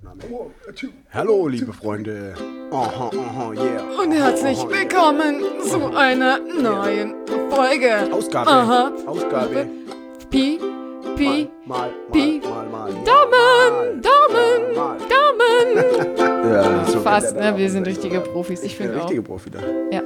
Aufnahme. Hallo, liebe Freunde. Yeah. Und herzlich willkommen zu einer neuen Folge. Ausgabe. Ausgabe. Pi. Mal. Daumen. Ja, so Fast, ne? Wir sind richtige Profis. Ich finde auch. Richtige Profi da. Ja.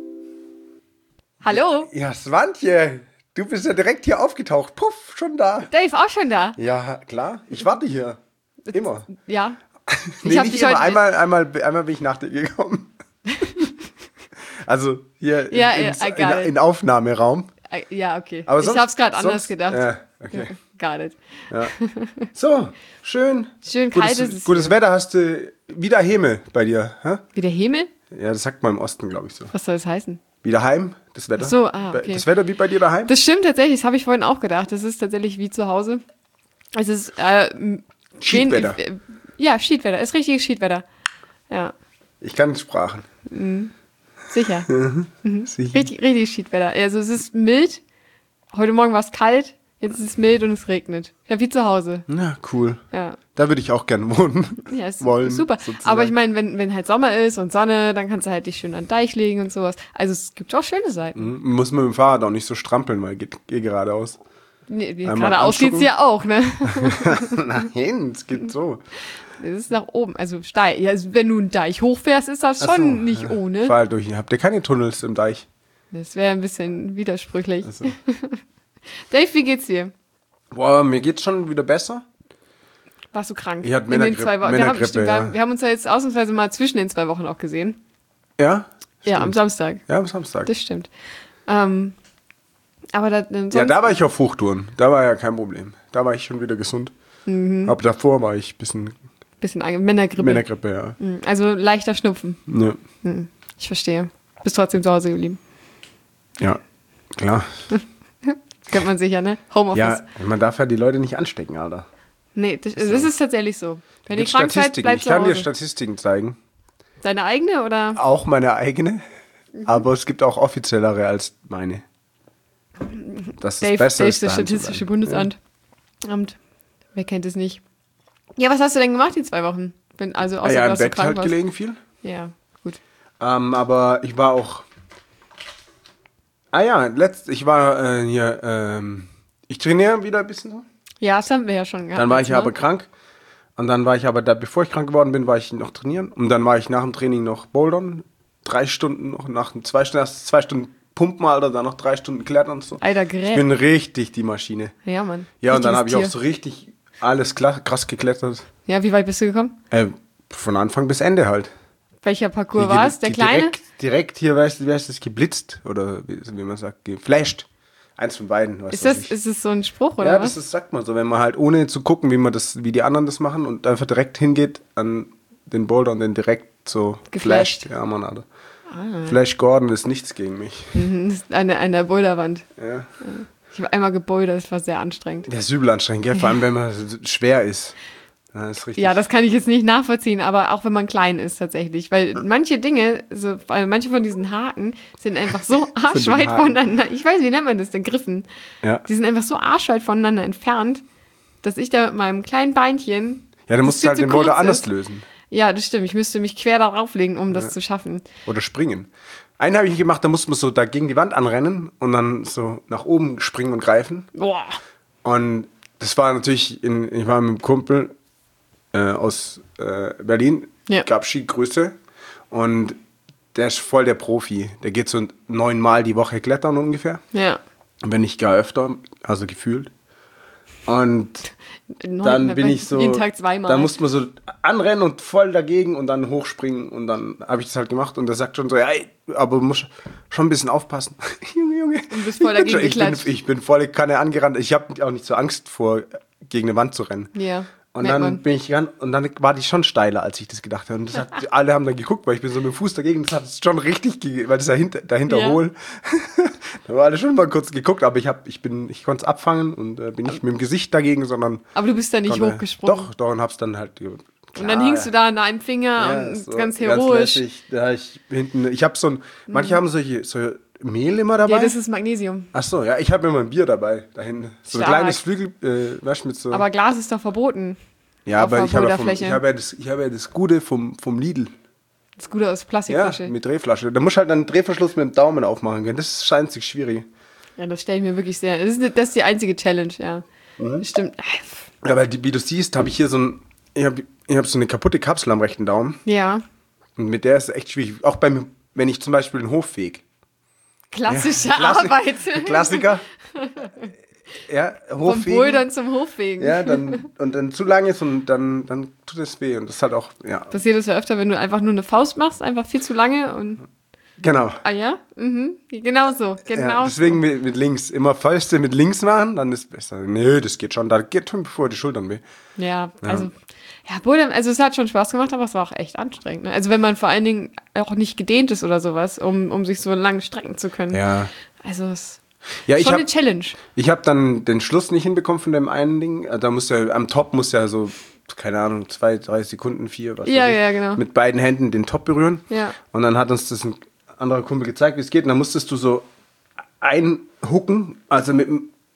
Hallo? Ja, Swantje, du bist ja direkt hier aufgetaucht. Puff, schon da. Dave, auch schon da? Ja, klar. Ich warte hier. Immer. Ja. Nee, nicht immer. Einmal bin ich nach dir gekommen. Also hier in Aufnahmeraum. Ja, okay. Aber ich hab's gerade anders gedacht. Ja, okay. Got it. Ja. So, schön. Schön kalt ist es. Gutes Wetter hast du wieder Heme bei dir. Hä? Wie der Himmel? Ja, das sagt man im Osten, glaube ich so. Was soll das heißen? Wieder heim, das Wetter. Ach so, okay. Das Wetter wie bei dir daheim? Das stimmt tatsächlich, das habe ich vorhin auch gedacht. Das ist tatsächlich wie zu Hause. Es ist Schiedwetter. Ja, Schiedwetter. Ist richtiges Schiedwetter. Ja. Ich kann Sprachen. Sicher. Sicher. Richtig Schiedwetter. Also es ist mild. Heute Morgen war es kalt. Jetzt ist es mild und es regnet. Ja, wie zu Hause. Na, cool. Ja. Da würde ich auch gerne wohnen. Ja, ist wollen, super. sozusagen. Aber ich meine, wenn halt Sommer ist und Sonne, dann kannst du halt dich schön an den Deich legen und sowas. Also es gibt auch schöne Seiten. Muss man mit dem Fahrrad auch nicht so strampeln, weil geht geradeaus. Nee, Einmal geradeaus geht's ja auch, ne? Nein, es geht so. Das ist nach oben, also steil. Ja, also wenn du einen Deich hochfährst, ist das Ach so. schon nicht ohne. Fahr halt durch. Habt ihr keine Tunnels im Deich? Das wäre ein bisschen widersprüchlich. Also. Dave, wie geht's dir? Boah, mir geht's schon wieder besser. Warst du krank? Ich hatte In den 2 Wochen. Männergrippe, ja. Wir haben uns ja jetzt ausnahmsweise mal zwischen den 2 Wochen auch gesehen. Ja? Ja, am Samstag. Ja, am Samstag. Das stimmt. Aber sonst, Ja, da war ich auf Hochtouren. Da war ja kein Problem. Da war ich schon wieder gesund. Aber davor war ich ein bisschen Männergrippe. Männergrippe, ja. Also leichter Schnupfen. Ja, Ich verstehe. Bist trotzdem zu Hause geblieben. ja, klar. Kennt man sicher, ne? Homeoffice. Ja, man darf ja die Leute nicht anstecken, Alter. Nee, das ist tatsächlich so. Wenn ihr Gibt's krank seid, Statistiken. bleibt Ich zu kann dir Hause. Statistiken zeigen. Deine eigene oder? Auch meine eigene. Aber es gibt auch offiziellere als meine. Das ist besser. Dave, das Statistische Bundesamt. Amt. Wer kennt es nicht? Ja, was hast du denn gemacht die 2 Wochen? Also außer Ja, im dass du Bett krank halt warst. gelegen viel. Ja, gut. Aber ich war auch... ich trainiere wieder ein bisschen so. Ja, das haben wir ja schon gehabt. Dann war ich letztes aber Mal. krank. Und dann war ich aber, bevor ich krank geworden bin, war ich noch trainieren. Und dann war ich nach dem Training noch bouldern. 3 Stunden noch, nach 2 Stunden, erst 2 Stunden pumpen, Alter, dann noch 3 Stunden klettern und so. Alter, Ich Gerät. bin richtig die Maschine. Ja, Mann. Ja, und dann habe ich auch Richtiges so richtig alles krass geklettert. Tier. Ja, wie weit bist du gekommen? Von Anfang bis Ende halt. Welcher Parcours war es? Der kleine? Direkt hier, wie heißt das, geblitzt oder wie man sagt, geflasht. Eins von beiden. Ist es so ein Spruch oder Ja, was? das sagt man so, wenn man halt ohne zu gucken, wie die anderen das machen und einfach direkt hingeht an den Boulder und den direkt so Geflasht. flasht. Ja, Mann, Alter. Flash Gordon ist nichts gegen mich. Das ist eine Boulderwand. Ja. Ich habe einmal gebouldert, das war sehr anstrengend. Der ist übel anstrengend, gell? Vor allem, wenn man schwer ist. Ja, das ist richtig. Ja, das kann ich jetzt nicht nachvollziehen, aber auch wenn man klein ist tatsächlich. Weil manche Dinge, manche von diesen Haken sind einfach so arschweit Haken. voneinander. Ich weiß, wie nennt man das denn? Griffen. Ja. Die sind einfach so arschweit voneinander entfernt, dass ich da mit meinem kleinen Beinchen. Ja, dann das musst du viel halt zu den Boulder kurz anders ist. lösen. Ja, das stimmt. Ich müsste mich quer darauf legen, um das zu schaffen. Oder springen. Einen habe ich gemacht, da musste man so da gegen die Wand anrennen und dann so nach oben springen und greifen. Boah. Und das war natürlich, ich war mit einem Kumpel aus Berlin, Ja. gab Skigröße und der ist voll der Profi. Der geht so 9-mal die Woche klettern ungefähr. Ja. Wenn nicht gar öfter, also gefühlt. Und dann bin ich so, Jeden Tag 2-mal. dann musste man so anrennen und voll dagegen und dann hochspringen und dann habe ich das halt gemacht und der sagt schon so, ja, ey, aber du musst schon ein bisschen aufpassen. Junge. Du bist voll dagegen geklatscht. Ich bin volle Kanne angerannt. Ich habe auch nicht so Angst vor, gegen eine Wand zu rennen. Ja. Und merkt dann man. bin ich gerannt und dann war die schon steiler, als ich das gedacht habe. Und alle haben dann geguckt, weil ich bin so mit dem Fuß dagegen, das hat es schon richtig, weil das dahinter Ja. hohl. Da war alle schon mal kurz geguckt, aber ich konnte es abfangen und bin nicht mit dem Gesicht dagegen, sondern Aber du bist da nicht hochgesprungen. Doch, und hab's dann halt. Und dann hingst du da an einem Finger und so, ganz heroisch. lässig. Ich habe manche haben so Mehl immer dabei. Ja, das ist Magnesium. Ach so, ja, ich habe immer ein Bier dabei, da hinten. So ein Stark. kleines Flügel, weißt du, mit so. Aber Glas ist doch verboten. Ja, auf aber der ich habe Boulderfläche. ich hab ja das Gute vom Lidl. Das Gute aus Ja, Plastikflasche. mit Drehflasche. Da musst du halt einen Drehverschluss mit dem Daumen aufmachen können. Das scheint sich schwierig. Ja, das stelle ich mir wirklich sehr. Das ist die einzige Challenge, ja. Stimmt. Ja, weil wie du siehst, habe ich hier ich hab so eine kaputte Kapsel am rechten Daumen. Ja. Und mit der ist es echt schwierig. Auch wenn ich zum Beispiel den Hof fege. Klassische Klassik- Arbeit. Klassiker. Ja, Vom Hoffegen. Bouldern zum Hochfegen. Ja, dann zu lang ist und dann tut es weh. Und das ist halt auch, ja. Passiert das ja öfter, wenn du einfach nur eine Faust machst, einfach viel zu lange und. Genau. Ah ja? Mhm. Genau so. Genau Ja, deswegen mit links. Immer Fäuste mit links machen, dann ist besser. Nö, das geht schon. Da geht schon bevor die Schultern weh. so. Ja, also. Ja, Bouldern, also es hat schon Spaß gemacht, aber es war auch echt anstrengend. Ne? Also wenn man vor allen Dingen auch nicht gedehnt ist oder sowas, um sich so lang strecken zu können. Ja. Also es Ja, ist schon eine Challenge. Ich habe dann den Schluss nicht hinbekommen von dem einen Ding. Da muss ja, am Top muss ja so, keine Ahnung, 2, 3 Sekunden, 4, was Ja, weiß ich, ja, genau. mit beiden Händen den Top berühren. Ja. Und dann hat uns das ein anderer Kumpel gezeigt, wie es geht. Und dann musstest du so einhucken, also mit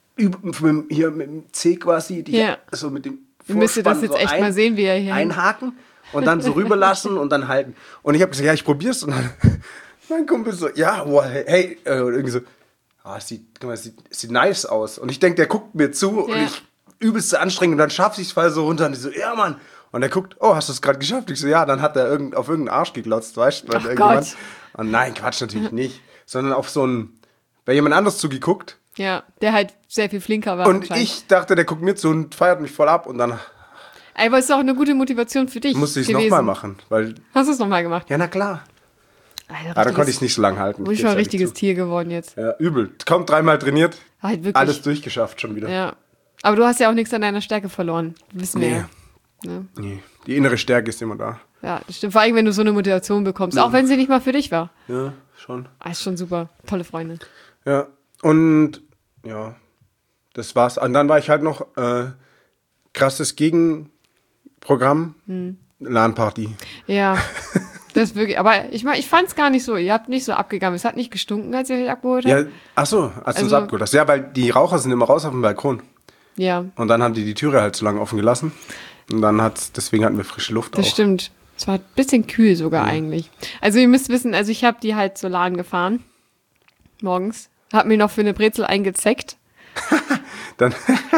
dem C quasi, Ja. so mit dem Ihr müsstet das Vorspann jetzt echt mal sehen, wie er hier einhaken und dann so rüberlassen und dann halten. Und ich habe gesagt, ja, ich probier's. Und dann mein Kumpel so, ja, wow, hey, und irgendwie so, guck mal, sieht nice aus. Und ich denke, der guckt mir zu und ich übelste Anstrengung und dann schaffe ich es voll so runter und ich so, ja, Mann. Und er guckt, oh, hast du es gerade geschafft? Ich so, ja, dann hat er auf irgendeinen Arsch geglotzt, weißt du? Ach Gott. Und nein, Quatsch, natürlich nicht. Sondern auf bei jemand anders zugeguckt. Ja, der halt sehr viel flinker war. Und anscheinend. ich dachte, der guckt mir zu und feiert mich voll ab. Und dann Aber es ist auch eine gute Motivation für dich. musste ich es gewesen. nochmal machen. Weil, Hast du es nochmal gemacht? ja, na klar. Alter, Aber dann konnte ich es nicht so lange halten. Du bist Ich schon ein geb's ehrlich richtiges Tier geworden jetzt. zu. Ja, übel. Kaum 3-mal trainiert. Halt wirklich. Alles durchgeschafft schon wieder. Ja. Aber du hast ja auch nichts an deiner Stärke verloren. Wissen wir Nee. ja. Ne? Nee. Die innere Stärke ist immer da. Ja, das stimmt. Vor allem, wenn du so eine Motivation bekommst. Auch wenn sie nicht mal für dich war. Ja, schon. Ah, ist schon super. Tolle Freunde. Ja. Und ja, das war's. Und dann war ich halt noch krasses Gegenprogramm. LAN-Party. Ja. Das ist wirklich. Aber ich fand es gar nicht so. Ihr habt nicht so abgegangen. Es hat nicht gestunken, als ihr euch abgeholt habt. Ja, ach so, als du es Also- abgeholt hast. Ja, weil die Raucher sind immer raus auf dem Balkon. Ja, Und dann haben die Türe halt zu lange offen gelassen. Und deswegen hatten wir frische Luft das auch. stimmt. Es war ein bisschen kühl sogar eigentlich. Also ihr müsst wissen, also ich habe die halt zur LAN gefahren. Morgens. Hab mir noch für eine Brezel eingezeckt. Dann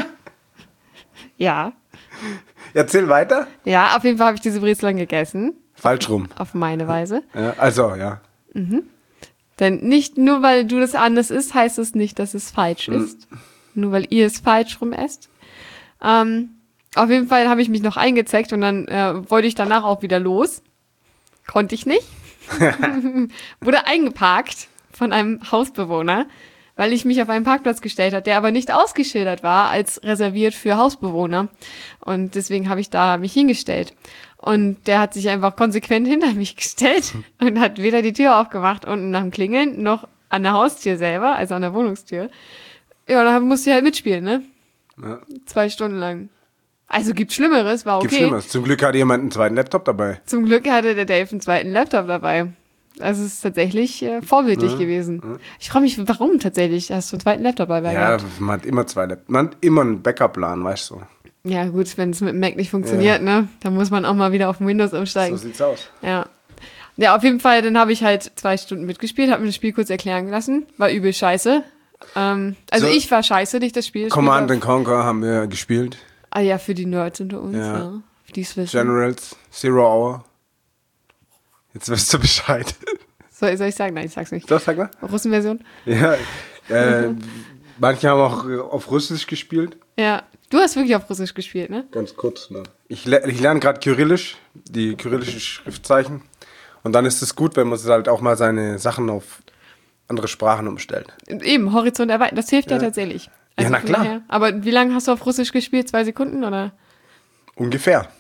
Ja. erzähl weiter. Ja, auf jeden Fall habe ich diese Brezel dann gegessen. Falsch rum. Auf meine Weise. Ja, also, ja. Denn nicht nur, weil du das anders isst, heißt es nicht, dass es falsch ist. Nur weil ihr es falsch rum esst. Auf jeden Fall habe ich mich noch eingezeckt und dann wollte ich danach auch wieder los. Konnte ich nicht. Wurde eingeparkt von einem Hausbewohner, weil ich mich auf einen Parkplatz gestellt habe, der aber nicht ausgeschildert war als reserviert für Hausbewohner. Und deswegen habe ich da mich hingestellt. Und der hat sich einfach konsequent hinter mich gestellt und hat weder die Tür aufgemacht unten nach dem Klingeln, noch an der Haustür selber, also an der Wohnungstür. Ja, dann musste ich halt mitspielen, ne? Ja. 2 Stunden lang. Also gibt Schlimmeres, war okay. Gibt Schlimmeres. Zum Glück hatte jemand einen zweiten Laptop dabei. Zum Glück hatte der Dave einen zweiten Laptop dabei. Also es ist tatsächlich vorbildlich gewesen. Ich frage mich, warum tatsächlich hast du einen zweiten Laptop dabei Ja, gehabt? man hat immer zwei Laptops. Man hat immer einen Backup-Plan, weißt du. Ja gut, wenn es mit dem Mac nicht funktioniert, ne, dann muss man auch mal wieder auf Windows umsteigen. So sieht's aus. Ja. Ja, auf jeden Fall, dann habe ich halt 2 Stunden mitgespielt, habe mir das Spiel kurz erklären lassen. War übel scheiße. Also So, ich war scheiße, nicht das Spiel. Das Command Spiel and Conquer haben wir gespielt. Ah ja, für die Nerds unter uns, Ja. ja. Die es wissen. Generals, Zero Hour. Jetzt weißt du Bescheid. Soll ich sagen? Nein, ich sag's nicht. Das sag mal. Russenversion? Ja, manche haben auch auf Russisch gespielt. Ja. Du hast wirklich auf Russisch gespielt, ne? Ganz kurz, ne? Ich lerne gerade Kyrillisch, die kyrillischen Schriftzeichen. Und dann ist es gut, wenn man halt auch mal seine Sachen auf andere Sprachen umstellt. Eben, Horizont erweitern, das hilft ja tatsächlich. Ja, na von klar. daher- Aber wie lange hast du auf Russisch gespielt? 2 Sekunden, oder? Ungefähr.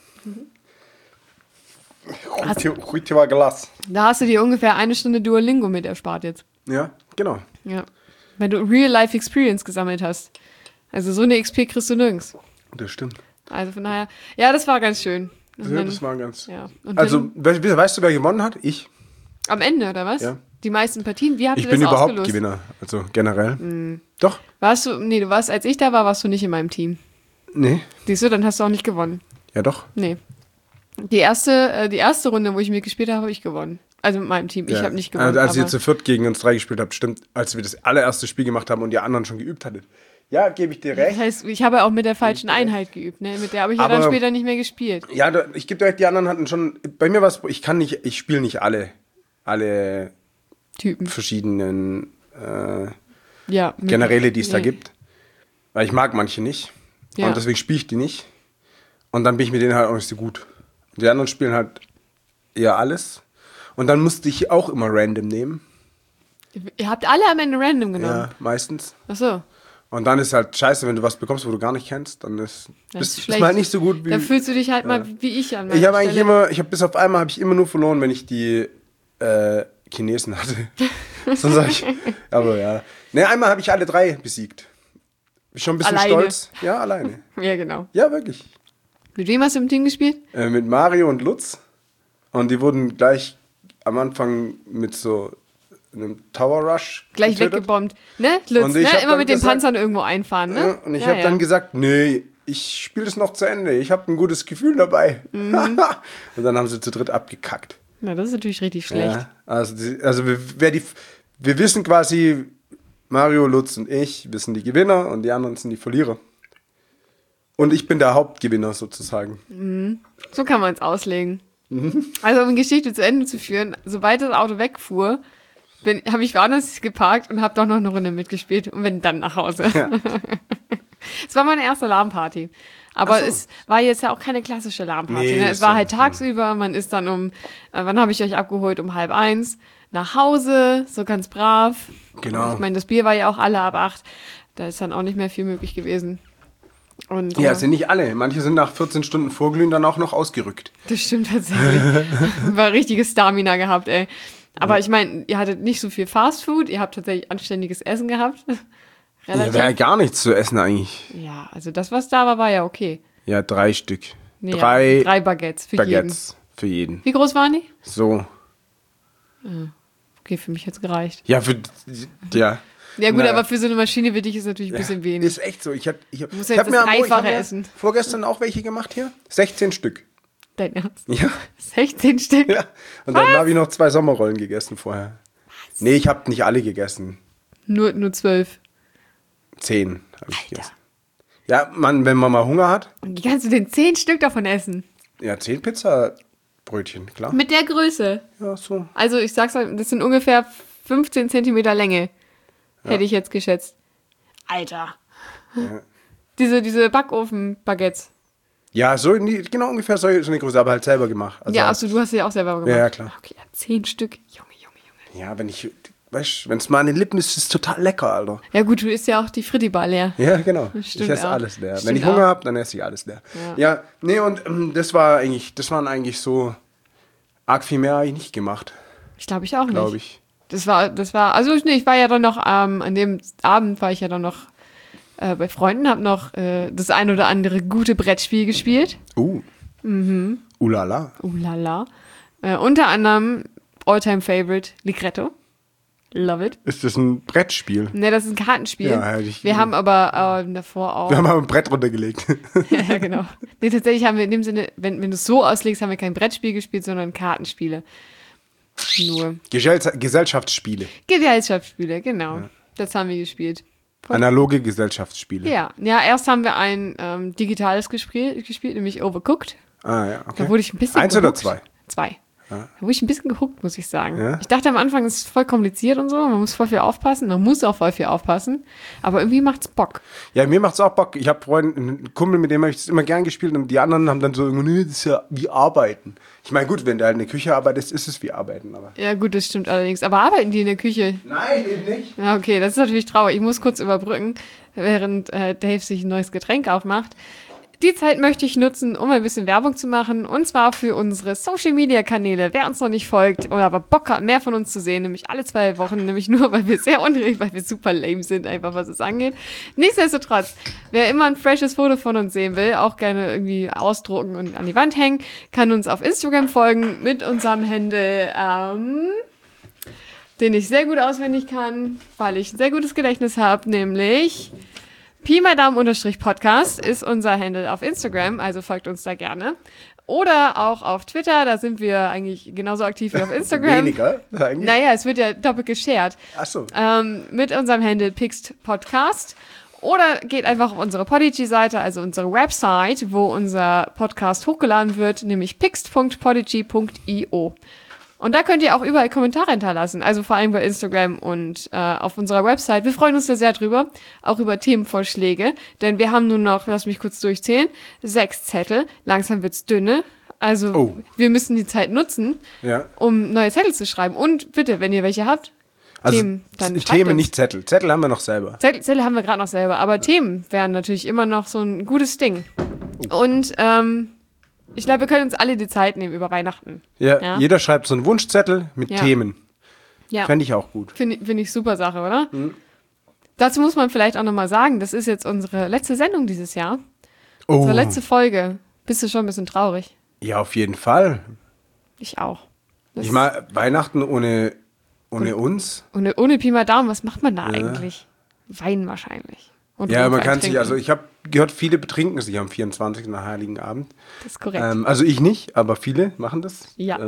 Heute war Glas. Da hast du dir ungefähr 1 Stunde Duolingo mit erspart jetzt. Ja, genau. Ja. Wenn du Real-Life-Experience gesammelt hast. Also so eine XP kriegst du nirgends. Das stimmt. Also von daher, ja, das war ganz schön. Und Ja, dann- das war ganz. ja. Und Also, weißt du, wer gewonnen hat? Ich. am Ende, oder was? Ja. Die meisten Partien, wie habt ihr Ich das bin überhaupt ausgelost? Gewinner. Also generell. Doch. Du warst, als ich da war, warst du nicht in meinem Team. Nee. Siehst du, dann hast du auch nicht gewonnen. Ja, doch. Nee. Die erste Runde, wo ich mitgespielt habe ich gewonnen. Also mit meinem Team. Ich habe nicht gewonnen. Also, als ihr zu viert gegen uns 3 gespielt habt, stimmt, als wir das allererste Spiel gemacht haben und die anderen schon geübt hattet. Ja, gebe ich dir recht. Das heißt, ich habe auch mit der falschen Einheit geübt, ne? Mit der habe ich ja dann später nicht mehr gespielt. Ja, ich gebe dir recht, die anderen hatten schon, bei mir war es, ich spiele nicht alle Typen. Verschiedenen Ja. Generäle, die es da gibt. Weil ich mag manche nicht. Ja. Und deswegen spiele ich die nicht. Und dann bin ich mit denen halt auch nicht so gut. Die anderen spielen halt eher alles. Und dann musste ich auch immer random nehmen. Ihr habt alle am Ende random genommen? Ja, meistens. Ach so. Und dann ist halt scheiße, wenn du was bekommst, wo du gar nicht kennst, dann ist man halt nicht so gut wie... Da fühlst du dich halt mal wie ich an. Ich habe bis auf einmal habe ich immer nur verloren, wenn ich die Chinesen hatte. Sonst sag ich, aber ja. Ne, einmal habe ich alle 3 besiegt. Bin schon ein bisschen Alleine. stolz. Ja, alleine. Ja, genau. Ja, wirklich. Mit wem hast du im Team gespielt? Mit Mario und Lutz. Und die wurden gleich am Anfang mit so einem Tower Rush Gleich getötet. weggebombt. Ne, Lutz, Und ich ne? hab Immer dann mit den gesagt- Panzern irgendwo einfahren, ne? Ja, und ich habe dann gesagt, nee, ich spiele das noch zu Ende. Ich habe ein gutes Gefühl dabei. Mhm. Und dann haben sie zu dritt abgekackt. Na, das ist natürlich richtig schlecht. Ja, also wir wissen quasi, Mario, Lutz und ich, wir sind die Gewinner und die anderen sind die Verlierer. Und ich bin der Hauptgewinner sozusagen. So kann man es auslegen. Mhm. Also, um die Geschichte zu Ende zu führen, sobald das Auto wegfuhr, habe ich woanders geparkt und habe doch noch eine Runde mitgespielt und bin dann nach Hause. Ja. Es war meine erste LAN-Party. Aber Ach so. es war jetzt ja auch keine klassische LAN-Party. Nee, Ne? ist Es war so. halt tagsüber, man ist dann wann habe ich euch abgeholt? Um 12:30 nach Hause, so ganz brav. Genau. Ich meine, das Bier war ja auch alle ab 8. Da ist dann auch nicht mehr viel möglich gewesen. Und, Ja, sind nicht alle. Manche sind nach 14 Stunden Vorglühen dann auch noch ausgerückt. das stimmt tatsächlich. War richtiges Stamina gehabt, ey. Aber ich meine, ihr hattet nicht so viel Fastfood, ihr habt tatsächlich anständiges Essen gehabt. Ja, wäre gar nichts zu essen eigentlich. Ja, also das, was da war ja okay. Ja, 3 Stück. Nee, 3 3 Baguettes für Baguettes für jeden. jeden. Wie groß waren die? So. Okay, für mich hat's gereicht. Ja, ja. Ja gut, Naja. aber für so eine Maschine wie dich ist natürlich ein bisschen wenig. Ist echt so. Ich hab musst ja jetzt das Dreifache essen. vorgestern auch welche gemacht hier. 16 Stück. Dein Ernst? Ja. 16 Stück? Ja. Und dann habe ich noch 2 Sommerrollen gegessen vorher. Nee, ich habe nicht alle gegessen. Nur 12. 10 habe ich gegessen. Ja, Mann, wenn man mal Hunger hat. Und wie kannst du denn 10 Stück davon essen? Ja, 10 Pizzabrötchen, klar. Mit der Größe. Ja, so. Also ich sag's euch, das sind ungefähr 15 Zentimeter Länge. Hätte ich jetzt geschätzt. Alter. Ja. Diese Backofen-Baguettes. Ja, genau ungefähr so eine Größe, aber halt selber gemacht. Also, Ja, achso, du hast sie ja auch selber gemacht. Ja, klar. Okay, ja, 10 Stück. Junge. Ja, wenn es mal an den Lippen ist, ist es total lecker, Alter. Ja gut, du isst ja auch die Fritti-Bar leer. Ja, genau. Das Ich stimmt esse auch. alles leer. Stimmt Wenn ich auch. Hunger habe, dann esse ich alles leer. Ja, nee, und das waren eigentlich so arg viel mehr habe ich nicht gemacht, Ich glaube ich auch nicht. glaube ich. Das war, also nee, ich war ja dann noch, an dem Abend war ich ja dann noch bei Freunden, habe noch das ein oder andere gute Brettspiel gespielt. Ulala. Lala. Unter anderem Alltime Favorite Ligretto. Love it. Ist das ein Brettspiel? Ne, das ist ein Kartenspiel. Ja, hätte ich- wir haben aber davor auch. Wir haben aber ein Brett runtergelegt. Ja, genau. Nee, tatsächlich haben wir in dem Sinne, wenn du es so auslegst, haben wir kein Brettspiel gespielt, sondern Kartenspiele. Nur. Gesellschaftsspiele. Gesellschaftsspiele, genau. Das haben wir gespielt. Analoge Gesellschaftsspiele. Ja, erst haben wir ein digitales gespielt, nämlich Overcooked. Ah, ja, okay. Da wurde ich ein bisschen 1 oder gehuckt. 2? 2. Da wurde ich ein bisschen gehuckt, muss ich sagen. Ja? Ich dachte am Anfang, es ist voll kompliziert und so, man muss voll viel aufpassen, man muss auch voll viel aufpassen, aber irgendwie macht's Bock. Ja, mir macht's auch Bock. Ich habe einen Kumpel, mit dem habe ich das immer gern gespielt und die anderen haben dann so, nee, das ist ja wie Arbeiten. Ich meine, gut, wenn du halt in der Küche arbeitest, ist es wie Arbeiten, aber... Ja gut, das stimmt allerdings. Aber arbeiten die in der Küche? Nein, eben nicht. Ja, okay, das ist natürlich traurig. Ich muss kurz überbrücken, während Dave sich ein neues Getränk aufmacht. Die Zeit möchte ich nutzen, um ein bisschen Werbung zu machen. Und zwar für unsere Social-Media-Kanäle. Wer uns noch nicht folgt oder aber Bock hat, mehr von uns zu sehen, nämlich alle 2 Wochen, nämlich nur, weil wir sehr unruhig, weil wir super lame sind, einfach was es angeht. Nichtsdestotrotz, wer immer ein freshes Foto von uns sehen will, auch gerne irgendwie ausdrucken und an die Wand hängen, kann uns auf Instagram folgen mit unserem Handle, den ich sehr gut auswendig kann, weil ich ein sehr gutes Gedächtnis habe, nämlich Pi mal Daumen _Podcast ist unser Handle auf Instagram, also folgt uns da gerne. Oder auch auf Twitter, da sind wir eigentlich genauso aktiv wie auf Instagram. Weniger, eigentlich. Naja, es wird ja doppelt geshared. Ach so. Mit unserem Handle Pixt Podcast. Oder geht einfach auf unsere Podigy-Seite, also unsere Website, wo unser Podcast hochgeladen wird, nämlich pixt.podigy.io. Und da könnt ihr auch überall Kommentare hinterlassen, also vor allem bei Instagram und auf unserer Website. Wir freuen uns da sehr drüber, auch über Themenvorschläge, denn wir haben nur noch, lass mich kurz durchzählen, 6 Zettel. Langsam wird's dünne. Also wir müssen die Zeit nutzen, um neue Zettel zu schreiben. Und bitte, wenn ihr welche habt, also Themen, dann Themen, nicht Zettel. Zettel haben wir noch selber. Zettel haben wir gerade noch selber, aber Themen wären natürlich immer noch so ein gutes Ding. Und ich glaube, wir können uns alle die Zeit nehmen über Weihnachten. Ja, jeder schreibt so einen Wunschzettel mit Themen. Ja. Fände ich auch gut. Finde ich super Sache, oder? Mhm. Dazu muss man vielleicht auch nochmal sagen, das ist jetzt unsere letzte Sendung dieses Jahr. Unsere letzte Folge. Bist du schon ein bisschen traurig? Ja, auf jeden Fall. Ich auch. Ich meine, Weihnachten ohne uns. Ohne Pi mal Daumen, was macht man da eigentlich? Weinen wahrscheinlich. Und ja, man kann sich, also ich habe gehört, viele betrinken sich am 24. nach Heiligen Abend. Das ist korrekt. Also ich nicht, aber viele machen das. Ja,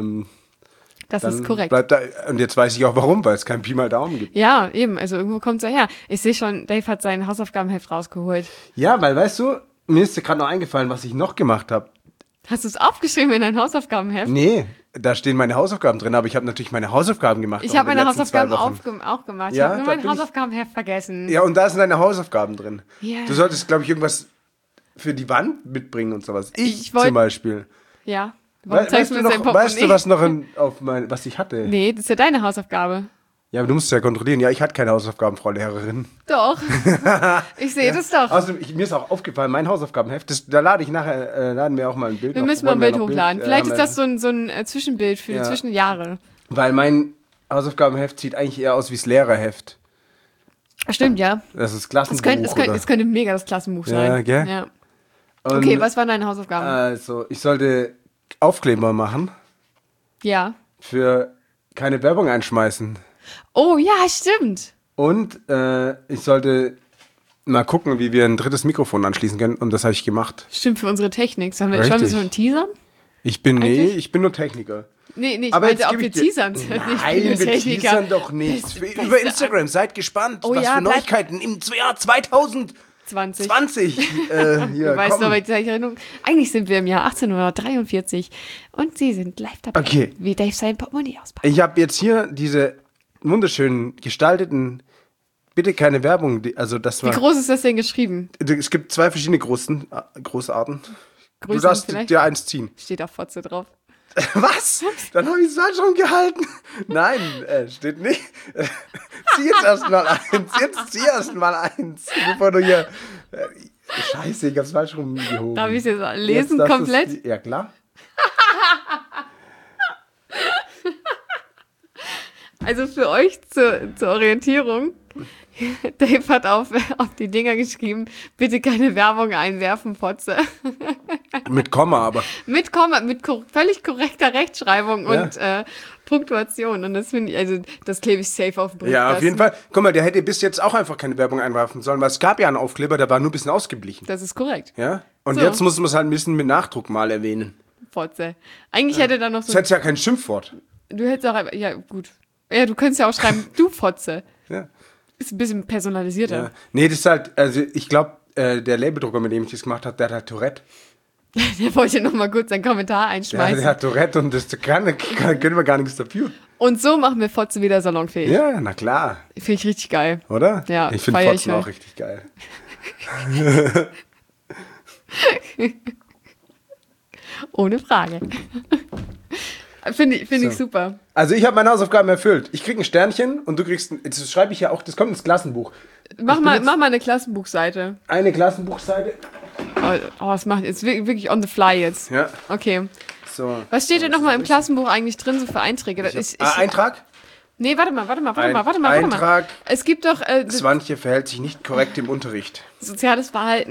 das ist korrekt. Und jetzt weiß ich auch warum, weil es kein Pi mal Daumen gibt. Ja, eben, also irgendwo kommt es ja her. Ich sehe schon, Dave hat sein Hausaufgabenheft rausgeholt. Ja, weil, weißt du, mir ist gerade noch eingefallen, was ich noch gemacht habe. Hast du es aufgeschrieben in dein Hausaufgabenheft? Nee, da stehen meine Hausaufgaben drin, aber ich habe natürlich meine Hausaufgaben gemacht. Ich habe meine Hausaufgaben auch gemacht. Ja, ich habe nur mein Hausaufgabenheft vergessen. Ja, und da sind deine Hausaufgaben drin. Yeah. Du solltest, glaube ich, irgendwas für die Wand mitbringen und sowas. Ich zum Beispiel. Ja. Weißt du, was noch was ich hatte? Nee, das ist ja deine Hausaufgabe. Ja, aber du musst es ja kontrollieren. Ja, ich hatte keine Hausaufgaben, Frau Lehrerin. Doch. Ich sehe das doch. Außerdem, mir ist auch aufgefallen, mein Hausaufgabenheft, da laden wir auch mal ein Bild. Wir müssen mal ein Bild hochladen. Vielleicht ist das so ein Zwischenbild für die Zwischenjahre. Weil mein Hausaufgabenheft sieht eigentlich eher aus wie das Lehrerheft. Stimmt, ja. Das ist Klassenbuch. Es könnte mega das Klassenbuch sein. Ja, gell? Ja. Okay, was waren deine Hausaufgaben? Also, ich sollte Aufkleber machen. Ja. Für keine Werbung einschmeißen. Oh ja, stimmt. Und ich sollte mal gucken, wie wir ein drittes Mikrofon anschließen können. Und das habe ich gemacht. Stimmt, für unsere Technik. Sollen wir schon einen Teasern? Ich bin nur Techniker. Nee, ich meinte, ob wir teasern. Nein, wir teasern doch nicht. Über Instagram, seid gespannt, was für Neuigkeiten im Jahr 2020. Hier, weißt du, aber die Erinnerung. Eigentlich sind wir im Jahr 1843 und Sie sind live dabei, wie Dave sein Portemonnaie auspackt. Ich habe jetzt hier diese wunderschön gestalteten, bitte keine Werbung, Wie groß ist das denn geschrieben? Es gibt 2 verschiedene Großarten. Größen du darfst dir eins ziehen. Steht auf Fotze drauf. Was? Dann habe ich es falsch rumgehalten. Nein, steht nicht. Zieh jetzt erstmal eins. Zieh erstmal eins. Bevor du hier. Scheiße, ich hab's falsch rumgehoben. Darf ich es jetzt lesen komplett? Ja, klar. Also für euch zur Orientierung. Dave hat auf die Dinger geschrieben, bitte keine Werbung einwerfen, Fotze. Mit Komma, aber. Mit Komma, mit völlig korrekter Rechtschreibung und Punktuation. Und das finde ich, also das klebe ich safe auf den Brief. Ja, auf jeden Fall. Guck mal, der hätte bis jetzt auch einfach keine Werbung einwerfen sollen, weil es gab ja einen Aufkleber, der war nur ein bisschen ausgeblichen. Das ist korrekt. Ja? Und jetzt muss man es halt ein bisschen mit Nachdruck mal erwähnen. Fotze. Eigentlich hätte da noch so. Das ist ja kein Schimpfwort. Du hättest auch, ja gut. Ja, du könntest ja auch schreiben, du Fotze. Ja. Ist ein bisschen personalisierter. Ja. Nee, das ist halt, also ich glaube, der Labeldrucker, mit dem ich das gemacht habe, der hat halt Tourette. Der wollte nochmal kurz seinen Kommentar einschmeißen. Ja, der hat Tourette und das können wir gar nichts dafür. Und so machen wir Fotze wieder salonfähig. Ja, na klar. Finde ich richtig geil. Oder? Ja, ich finde Fotzen auch richtig geil. Ohne Frage. Finde ich super. Also ich habe meine Hausaufgaben erfüllt. Ich krieg ein Sternchen und du kriegst, das schreibe ich ja auch, das kommt ins Klassenbuch. Mach mal eine Klassenbuchseite. Eine Klassenbuchseite. Es macht jetzt wirklich on the fly jetzt. Ja. Okay. So. Was steht denn nochmal im Klassenbuch eigentlich drin, so für Einträge? Eintrag? Nee, warte mal. Eintrag. Es gibt doch... Swantje verhält sich nicht korrekt im Unterricht. Soziales Verhalten.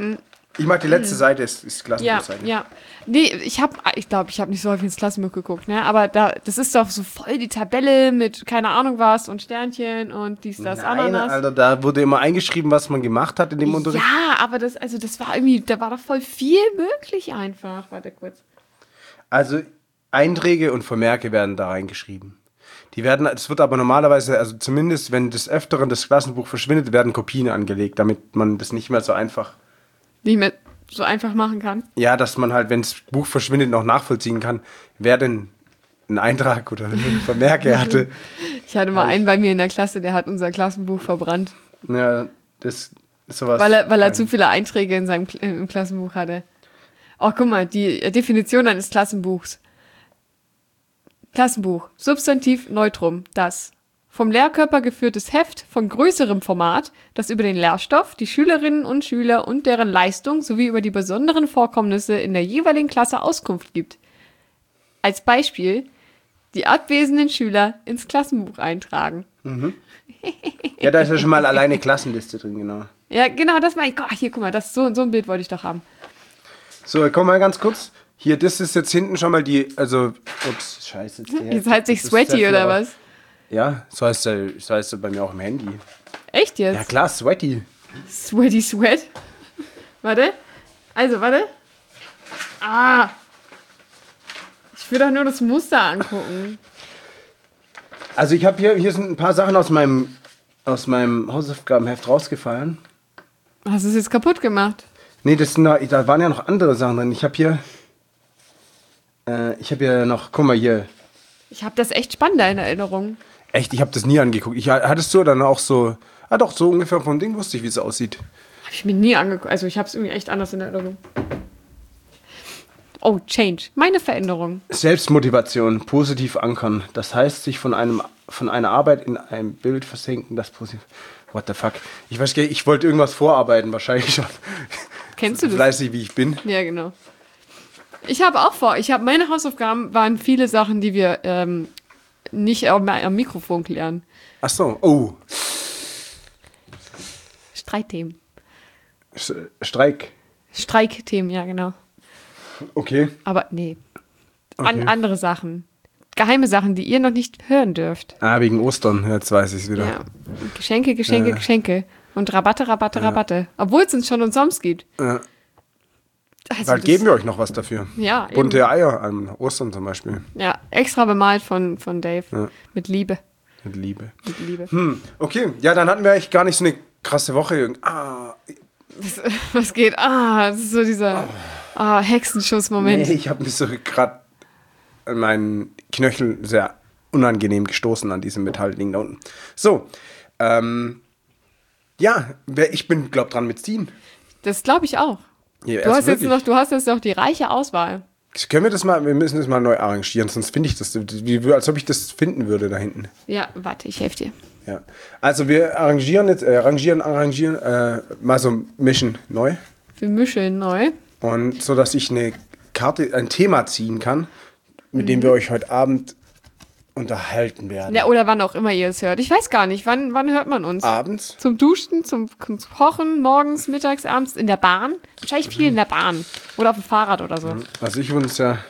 Ich mag die letzte Seite, ist Ja, Klassenbuchseite. ja. Nee, ich glaube, ich habe nicht so häufig ins Klassenbuch geguckt, ne? Aber das ist doch so voll die Tabelle mit keine Ahnung was und Sternchen und dies, das, Nein, Ananas. Alter, da wurde immer eingeschrieben, was man gemacht hat in dem Unterricht. Ja, aber das war irgendwie, da war doch voll viel möglich einfach. Warte kurz. Also Einträge und Vermerke werden da reingeschrieben. Es wird aber normalerweise, also zumindest wenn des Öfteren das Klassenbuch verschwindet, werden Kopien angelegt, damit man das nicht mehr so einfach, Nicht mehr so einfach machen kann. ja, dass man halt, wenn das Buch verschwindet, noch nachvollziehen kann, wer denn einen Eintrag oder eine Vermerke hatte. Ich hatte mal einen bei mir in der Klasse, der hat unser Klassenbuch verbrannt, Ja, das ist sowas. weil er zu viele Einträge in seinem im Klassenbuch hatte. Oh, guck mal, die Definition eines Klassenbuchs. Klassenbuch, Substantiv, Neutrum, das vom Lehrkörper geführtes Heft von größerem Format, das über den Lehrstoff, die Schülerinnen und Schüler und deren Leistung sowie über die besonderen Vorkommnisse in der jeweiligen Klasse Auskunft gibt. Als Beispiel, die abwesenden Schüler ins Klassenbuch eintragen. Ja, da ist ja schon mal alleine Klassenliste drin, genau. Ja, genau, das meine ich. Oh, hier, guck mal, so ein Bild wollte ich doch haben. So, komm mal ganz kurz. Hier, das ist jetzt hinten schon mal ups, scheiße. Jetzt heißt sich Sweaty oder was? Ja, so heißt er bei mir auch im Handy. Echt jetzt? Ja klar, Sweaty. Sweaty Sweat. Warte. Also, warte. Ah. Ich will doch nur das Muster angucken. Also ich habe hier sind ein paar Sachen aus meinem Hausaufgabenheft rausgefallen. Hast du es jetzt kaputt gemacht? Nee, da waren ja noch andere Sachen drin. Ich habe hier noch, guck mal hier. Ich habe das echt spannender in Erinnerung. Echt, ich habe das nie angeguckt. Hattest du dann auch so, doch, so ungefähr vom Ding wusste ich, wie es aussieht. Habe ich mir nie angeguckt. Also ich habe es irgendwie echt anders in Erinnerung. Oh, Change. Meine Veränderung. Selbstmotivation, positiv ankern. Das heißt, sich von einer Arbeit in einem Bild versenken, das positiv. What the fuck? Ich weiß gar nicht, ich wollte irgendwas vorarbeiten, wahrscheinlich schon. Kennst du das? Fleißig, wie ich bin. Ja, genau. Ich habe auch meine Hausaufgaben waren viele Sachen, die wir nicht am Mikrofon klären. Ach so, oh. Streitthemen. Streik. Streikthemen, ja, genau. Okay. Aber nee. Okay. Andere Sachen. Geheime Sachen, die ihr noch nicht hören dürft. Ah, wegen Ostern, jetzt weiß ich es wieder. Ja. Geschenke, Geschenke, Geschenke. Und Rabatte, Rabatte, Rabatte. Obwohl es uns schon umsonst gibt. Ja. Also Bald geben wir euch noch was dafür. Ja, eben. Bunte Eier an Ostern zum Beispiel. Ja, extra bemalt von Dave. Ja. Mit Liebe. Mit Liebe. Mit Liebe. Okay, ja, dann hatten wir eigentlich gar nicht so eine krasse Woche. Was geht? Das ist so dieser Hexenschuss-Moment. Nee, ich habe mich so gerade an meinen Knöchel sehr unangenehm gestoßen an diesem Metallding da unten. So, ja, ich bin, glaub, dran mit ziehen. Das glaube ich auch. Ja, Du hast jetzt wirklich. noch die reiche Auswahl. Wir müssen das mal neu arrangieren, sonst finde ich das, als ob ich das finden würde da hinten. Ja, warte, ich helfe dir. Ja. Also wir arrangieren jetzt, mal so mischen neu. Wir mischen neu. Und so, dass ich ein Thema ziehen kann, mit dem wir euch heute Abend unterhalten werden. Ja, oder wann auch immer ihr es hört. Ich weiß gar nicht, wann hört man uns? Abends? Zum Duschen, zum Kochen, morgens, mittags, abends, in der Bahn? Wahrscheinlich viel in der Bahn. Oder auf dem Fahrrad oder so. Also ich uns ja...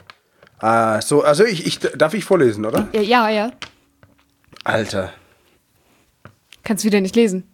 darf ich vorlesen, oder? Ja. Alter. Kannst du wieder nicht lesen.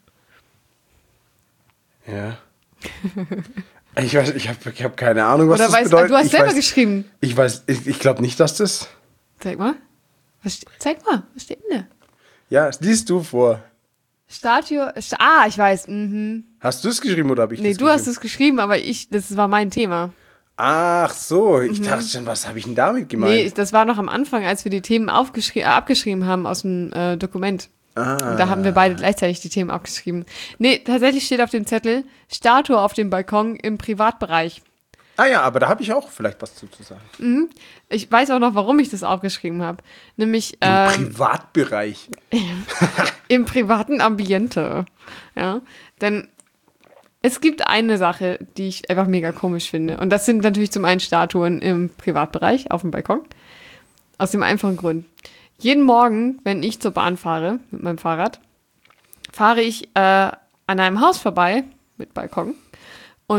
Ja. Ich weiß, ich hab keine Ahnung, was Oder das bedeutet. Du hast selber geschrieben. Ich glaube nicht, dass das... Zeig mal. Zeig mal, was steht denn da? Ja, das liest du vor. Ich weiß. Mhm. Hast du es geschrieben oder habe ich Nee, das du geschrieben? hast es geschrieben, aber das war mein Thema. Ach so, ich dachte schon, was habe ich denn damit gemeint? Nee, das war noch am Anfang, als wir die Themen abgeschrieben haben aus dem Dokument. Und da haben wir beide gleichzeitig die Themen abgeschrieben. Nee, tatsächlich steht auf dem Zettel Statue auf dem Balkon im Privatbereich. Ah ja, aber da habe ich auch vielleicht was zu sagen. Ich weiß auch noch, warum ich das aufgeschrieben habe. Nämlich Im Privatbereich. im privaten Ambiente. Ja, denn es gibt eine Sache, die ich einfach mega komisch finde. Und das sind natürlich zum einen Statuen im Privatbereich auf dem Balkon. Aus dem einfachen Grund. Jeden Morgen, wenn ich zur Bahn fahre, mit meinem Fahrrad, fahre ich an einem Haus vorbei mit Balkon. Und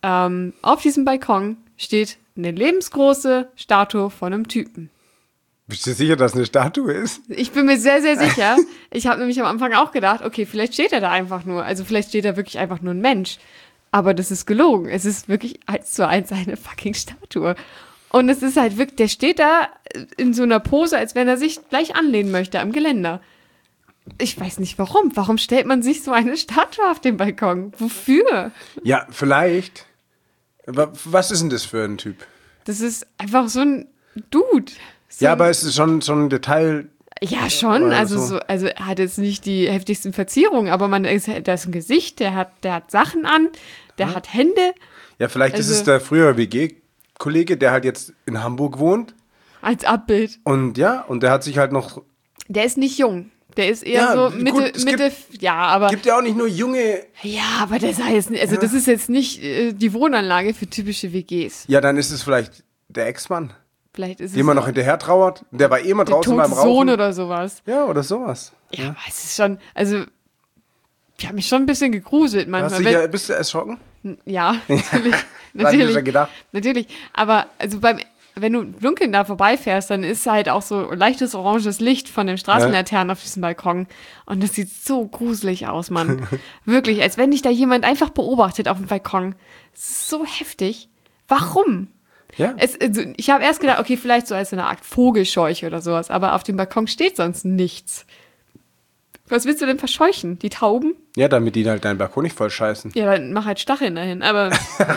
auf diesem Balkon steht eine lebensgroße Statue von einem Typen. Bist du sicher, dass es eine Statue ist? Ich bin mir sehr, sehr sicher. Ich habe nämlich am Anfang auch gedacht, okay, vielleicht steht er da einfach nur. Also vielleicht steht da wirklich einfach nur ein Mensch. Aber das ist gelogen. Es ist wirklich 1:1 eine fucking Statue. Und es ist halt wirklich, der steht da in so einer Pose, als wenn er sich gleich anlehnen möchte am Geländer. Ich weiß nicht warum. Warum stellt man sich so eine Statue auf den Balkon? Wofür? Ja, vielleicht. Was ist denn das für ein Typ? Das ist einfach so ein Dude. So Ja, aber es ist schon ein Detail. ja, schon. Oder Also, so. also er hat jetzt nicht die heftigsten Verzierungen, aber da ist ein Gesicht, der hat Sachen an, der hat Hände Ja, vielleicht ist Also- es der frühere WG-Kollege, der halt jetzt in Hamburg wohnt. als Abbild. Und ja, und der hat sich halt noch. Der ist nicht jung. Der ist eher Ja, so gut, Mitte, es Mitte, ja, aber Gibt ja auch nicht nur junge. ja, aber das heißt, also das ist jetzt nicht die Wohnanlage für typische WGs. Ja, dann ist es vielleicht der Ex-Mann, Vielleicht ist dem man es noch hinterher trauert. Der war immer der draußen tote beim Rauchen. Sohn oder sowas. Ja, oder sowas. Ja, aber es ist schon, also ich habe mich schon ein bisschen gegruselt Hast manchmal. du ja, bist du erschrocken? Ja, natürlich. War dir schon gedacht? Natürlich. Aber also wenn du dunkeln da vorbeifährst, dann ist halt auch so leichtes oranges Licht von den Straßenlaternen auf diesem Balkon. Und das sieht so gruselig aus, Mann. Wirklich, als wenn dich da jemand einfach beobachtet auf dem Balkon. Das ist so heftig. Warum? Ja. Also, ich habe erst gedacht, okay, vielleicht so als eine Art Vogelscheuche oder sowas, aber auf dem Balkon steht sonst nichts. Was willst du denn verscheuchen? Die Tauben? Ja, damit die halt deinen Balkon nicht voll scheißen. Ja, dann mach halt Stacheln dahin, aber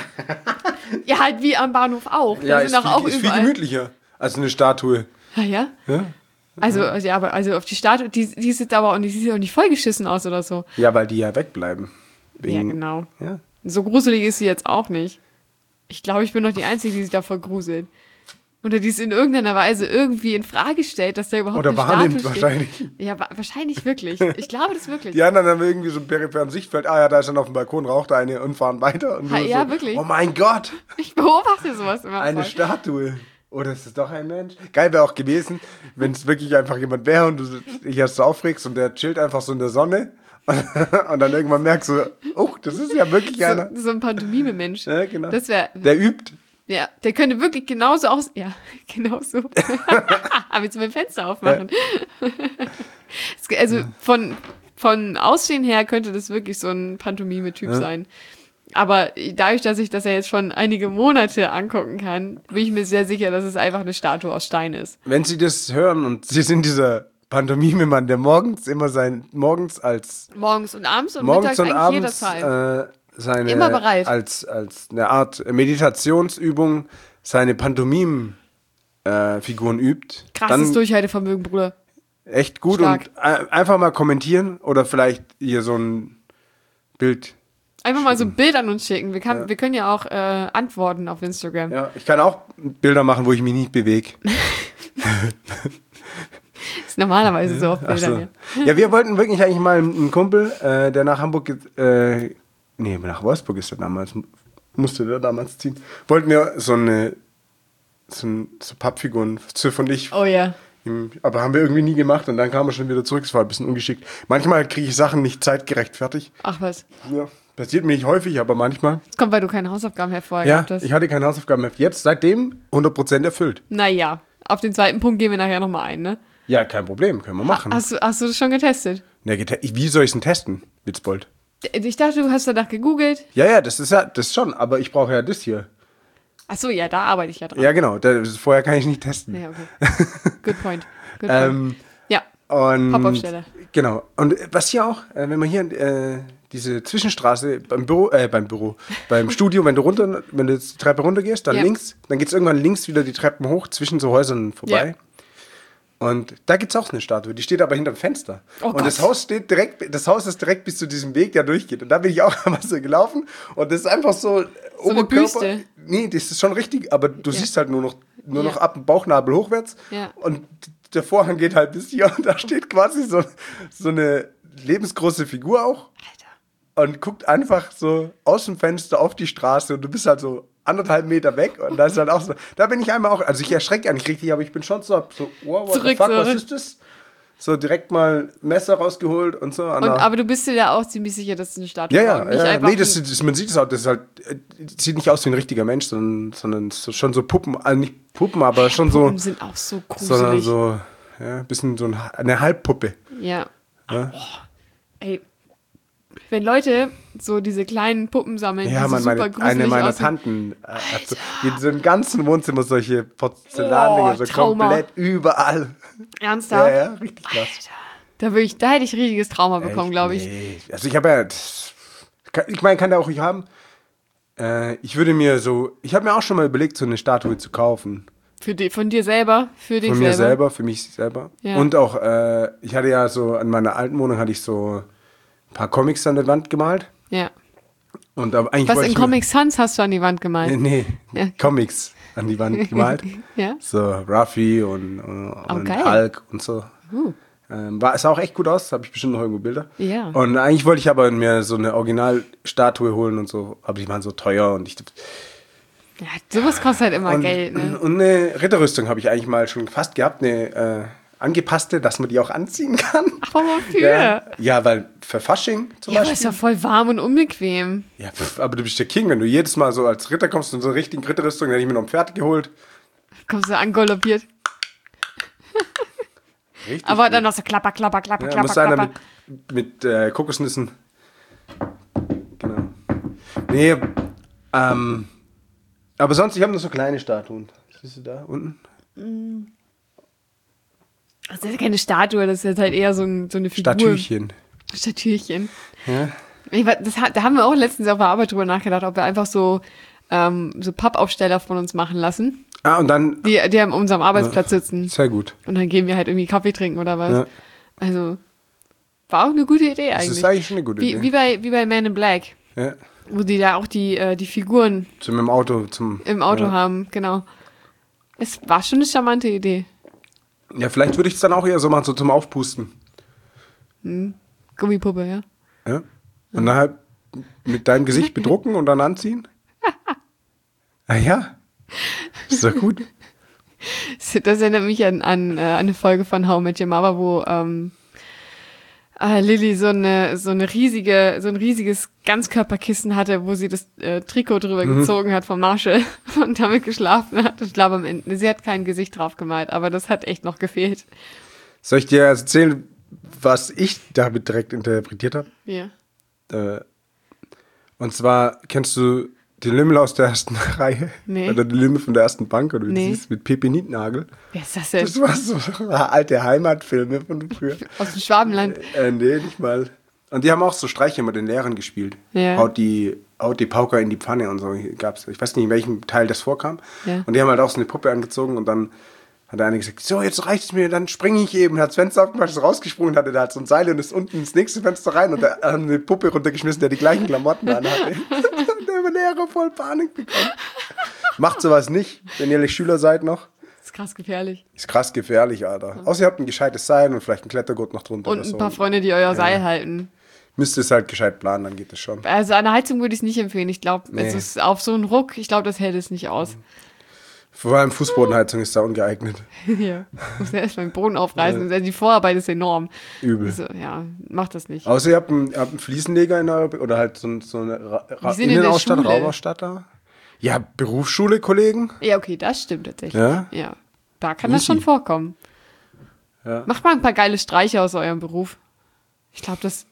ja, halt wie am Bahnhof auch. Da Ja, sind doch auch ist viel überall. gemütlicher als eine Statue. Ah, ja? Ja? Also, ja, aber also auf die Statue, die sieht aber auch nicht, die sieht auch nicht vollgeschissen aus oder so. Ja, weil die ja wegbleiben. Ja, genau. Ja. So gruselig ist sie jetzt auch nicht. Ich glaube, ich bin doch die Einzige, die sich davor gruselt. Oder die es in irgendeiner Weise irgendwie in Frage stellt, dass da überhaupt Oder eine wahrnimmt Statue steht. wahrscheinlich. Ja, wahrscheinlich wirklich. Ich glaube das wirklich. Die anderen haben irgendwie so ein peripheren Sichtfeld. Ah ja, da ist dann auf dem Balkon, raucht eine und fahren weiter. Und Ha, du ja, so, wirklich. Oh mein Gott, Ich beobachte sowas immer. eine voll. Statue. Oder ist es doch ein Mensch? Geil wäre auch gewesen, wenn es wirklich einfach jemand wäre und du dich erst so aufregst und der chillt einfach so in der Sonne. Und dann irgendwann merkst du, oh, das ist ja wirklich einer. So ein Pantomime-Mensch. Ja, genau. Das wäre, Der übt. ja, der könnte wirklich genauso aus, ja, genauso. Aber jetzt mein Fenster aufmachen. Also von Aussehen her könnte das wirklich so ein Pantomime-Typ sein. Aber dadurch, dass ich das ja jetzt schon einige Monate angucken kann, bin ich mir sehr sicher, dass es einfach eine Statue aus Stein ist. Wenn Sie das hören und Sie sind dieser Pantomime-Mann, der morgens als Morgens und abends und morgens mittags und eigentlich abends jederzeit. seine Immer bereit. als eine Art Meditationsübung seine Pantomimen Figuren übt, Krasses dann Durchhaltevermögen, Bruder. echt gut Stark. und einfach mal kommentieren oder vielleicht hier so ein Bild. Einfach mal so ein Bild an uns schicken. Wir können ja auch antworten auf Instagram. Ja, ich kann auch Bilder machen, wo ich mich nicht bewege. Ist normalerweise so auf Ach Bildern. so. Ja. Ja, wir wollten wirklich eigentlich mal einen Kumpel, der nach Hamburg, nach Wolfsburg ist er damals, musste der damals ziehen. Wollten wir so Pappfiguren von dich. Oh ja. Aber haben wir irgendwie nie gemacht und dann kam er schon wieder zurück. Es war ein bisschen ungeschickt. Manchmal kriege ich Sachen nicht zeitgerecht fertig. Ach was. Ja, passiert mir nicht häufig, aber manchmal. Das kommt, weil du keine Hausaufgaben mehr vorher Ja, gehabt hast. ich hatte keine Hausaufgaben mehr. Jetzt, seitdem, 100% erfüllt. Naja, auf den zweiten Punkt gehen wir nachher nochmal ein, ne? Ja, kein Problem, können wir machen. Hast du das schon getestet? Wie soll ich es denn testen, Witzbold? Ich dachte, du hast danach gegoogelt. Ja, das schon, aber ich brauche ja das hier. Ach so, ja, da arbeite ich ja dran. Ja, genau, vorher kann ich nicht testen. Ja, okay. Good point. Good point. Ja, Und Pop-Up-Stelle. Genau. Und was hier auch, wenn man hier diese Zwischenstraße beim Studio, wenn du die Treppe runter gehst, dann Ja. links, dann geht es irgendwann links wieder die Treppen hoch, zwischen so Häusern vorbei. Ja. Und da gibt es auch eine Statue, die steht aber hinterm Fenster. Oh und Gott. das Haus ist direkt bis zu diesem Weg, der durchgeht. Und da bin ich auch einmal so gelaufen und das ist einfach so, eine Büste. Nee, das ist schon richtig, aber du Ja. siehst halt nur noch Ja. ab dem Bauchnabel hochwärts. Ja. Und der Vorhang geht halt bis hier und da steht quasi so eine lebensgroße Figur auch Alter. und guckt einfach so aus dem Fenster auf die Straße und du bist halt so 1,5 Meter weg und da ist halt auch so, da bin ich einmal auch, also ich erschrecke eigentlich richtig, aber ich bin schon so wow, what the Zurück, fuck, was zurück. ist das? so direkt mal Messer rausgeholt und so. Aber du bist dir ja auch ziemlich sicher, dass es eine Statue Ja. Nicht einfach Nee, man sieht es auch, das ist halt, sieht nicht aus wie ein richtiger Mensch, sondern schon so Puppen, also nicht Puppen, aber schon so. Puppen sind auch so gruselig. Sondern so, ja, ein bisschen so eine Halbpuppe. Ja. Ja. Ey, wenn Leute so diese kleinen Puppen sammeln, Ja, die so super gruselig eine meiner aussehen. Tanten hat so, die in so im ganzen Wohnzimmer solche Porzellandinger, so Trauma. komplett überall. Ernsthaft? Ja, richtig krass. Alter. Da hätte ich richtiges Trauma bekommen, glaube ich. Nee. Also ich habe ich meine, kann der auch nicht haben. Ich habe mir auch schon mal überlegt, so eine Statue zu kaufen. Von dir selber? Für dich Von mir selber, für mich selber. Ja. Und auch, ich hatte ja so, an meiner alten Wohnung hatte ich so ein paar Comics an der Wand gemalt. Ja. Und eigentlich Was wollte in ich Comic Sans hast du an die Wand gemalt? Nee, Ja. Comics an die Wand gemalt. Ja. So Ruffy und geil. Hulk und so. Es sah auch echt gut aus, habe ich bestimmt noch irgendwo Bilder. Ja. Und eigentlich wollte ich aber mir so eine Originalstatue holen und so, aber die waren so teuer und Ja, sowas kostet halt immer Geld, ne? Und eine Ritterrüstung habe ich eigentlich mal schon fast gehabt, eine angepasste, dass man die auch anziehen kann. Ach, wofür? Ja, weil für Fasching zum Ja, aber Beispiel. ist ja voll warm und unbequem. Ja, aber du bist der King, wenn du jedes Mal so als Ritter kommst in so eine richtige Ritterrüstung, dann hätte ich mir noch ein Pferd geholt. Kommst du angaloppiert. Richtig Aber gut. dann noch so klapper, Ja, muss einer mit Kokosnüssen. Genau. Nee, aber sonst, ich habe nur so kleine Statuen. Siehst du da unten? Das ist ja keine Statue, das ist jetzt halt eher so eine Figur. Statürchen. Ja. Da haben wir auch letztens auf der Arbeit drüber nachgedacht, ob wir einfach so Pappaufsteller von uns machen lassen, Ah, und dann. die an unserem Arbeitsplatz sitzen. Sehr gut. Und dann gehen wir halt irgendwie Kaffee trinken oder was. Ja. Also, war auch eine gute Idee eigentlich. Das ist eigentlich schon eine gute Idee. Wie bei Man in Black, Ja. wo die da auch die Figuren Im Auto. im Auto haben, genau. Es war schon eine charmante Idee. Ja, vielleicht würde ich es dann auch eher so machen, so zum Aufpusten. Gummipuppe, ja. Ja? Und dann halt mit deinem Gesicht bedrucken und dann anziehen. Ah ja. Ist doch gut. Das erinnert mich an eine Folge von How I Met Your Mother, wo Lilly so ein riesiges Ganzkörperkissen hatte, wo sie das Trikot drüber gezogen hat vom Marshall und damit geschlafen hat. Ich glaube am Ende, sie hat kein Gesicht drauf gemalt, aber das hat echt noch gefehlt. Soll ich dir erzählen, was ich damit direkt interpretiert habe? Ja. Und zwar, kennst du die Lümmel aus der ersten Reihe? Nee. Oder die Lümmel von der ersten Bank? Oder wie Nee. das ist? Mit Pepe Nietnagel? Wer ist das denn? Das war so alte Heimatfilme von früher. Aus dem Schwabenland. Nee, nicht mal. Und die haben auch so Streiche mit den Lehrern gespielt. Ja. Haut die Pauker in die Pfanne und so gab's. Ich weiß nicht, in welchem Teil das vorkam. Ja. Und die haben halt auch so eine Puppe angezogen und dann hat der eine gesagt, so, jetzt reicht's mir, dann springe ich eben. Hat das Fenster aufgemacht, ist rausgesprungen, hatte da halt so ein Seil und ist unten ins nächste Fenster rein und da haben eine Puppe runtergeschmissen, der die gleichen Klamotten anhatte. Der Lehrer voll Panik bekommen. Macht sowas nicht, wenn ihr Schüler seid noch. Das ist krass gefährlich. Ist krass gefährlich, Alter. Außer ihr habt ein gescheites Seil und vielleicht ein Klettergurt noch drunter Und oder ein so. paar Freunde, die euer Seil halten. Müsst ihr es halt gescheit planen, dann geht es schon. Also eine Heizung würde ich es nicht empfehlen. Ich glaube, Nee. es ist auf so einen Ruck, ich glaube, das hält es nicht aus. Vor allem Fußbodenheizung ist da ungeeignet. Ja. Muss ja erst mal den Boden aufreißen. Also die Vorarbeit ist enorm. Übel. Also, ja, macht das nicht. Außer ihr habt einen Fliesenleger oder halt so eine Die sind in der Schule. Raumausstatter. Ja, Berufsschule, Kollegen. Ja, okay, das stimmt tatsächlich. Ja? Ja. Da kann das Easy. schon vorkommen. Ja. Macht mal ein paar geile Streiche aus eurem Beruf. Ich glaube, das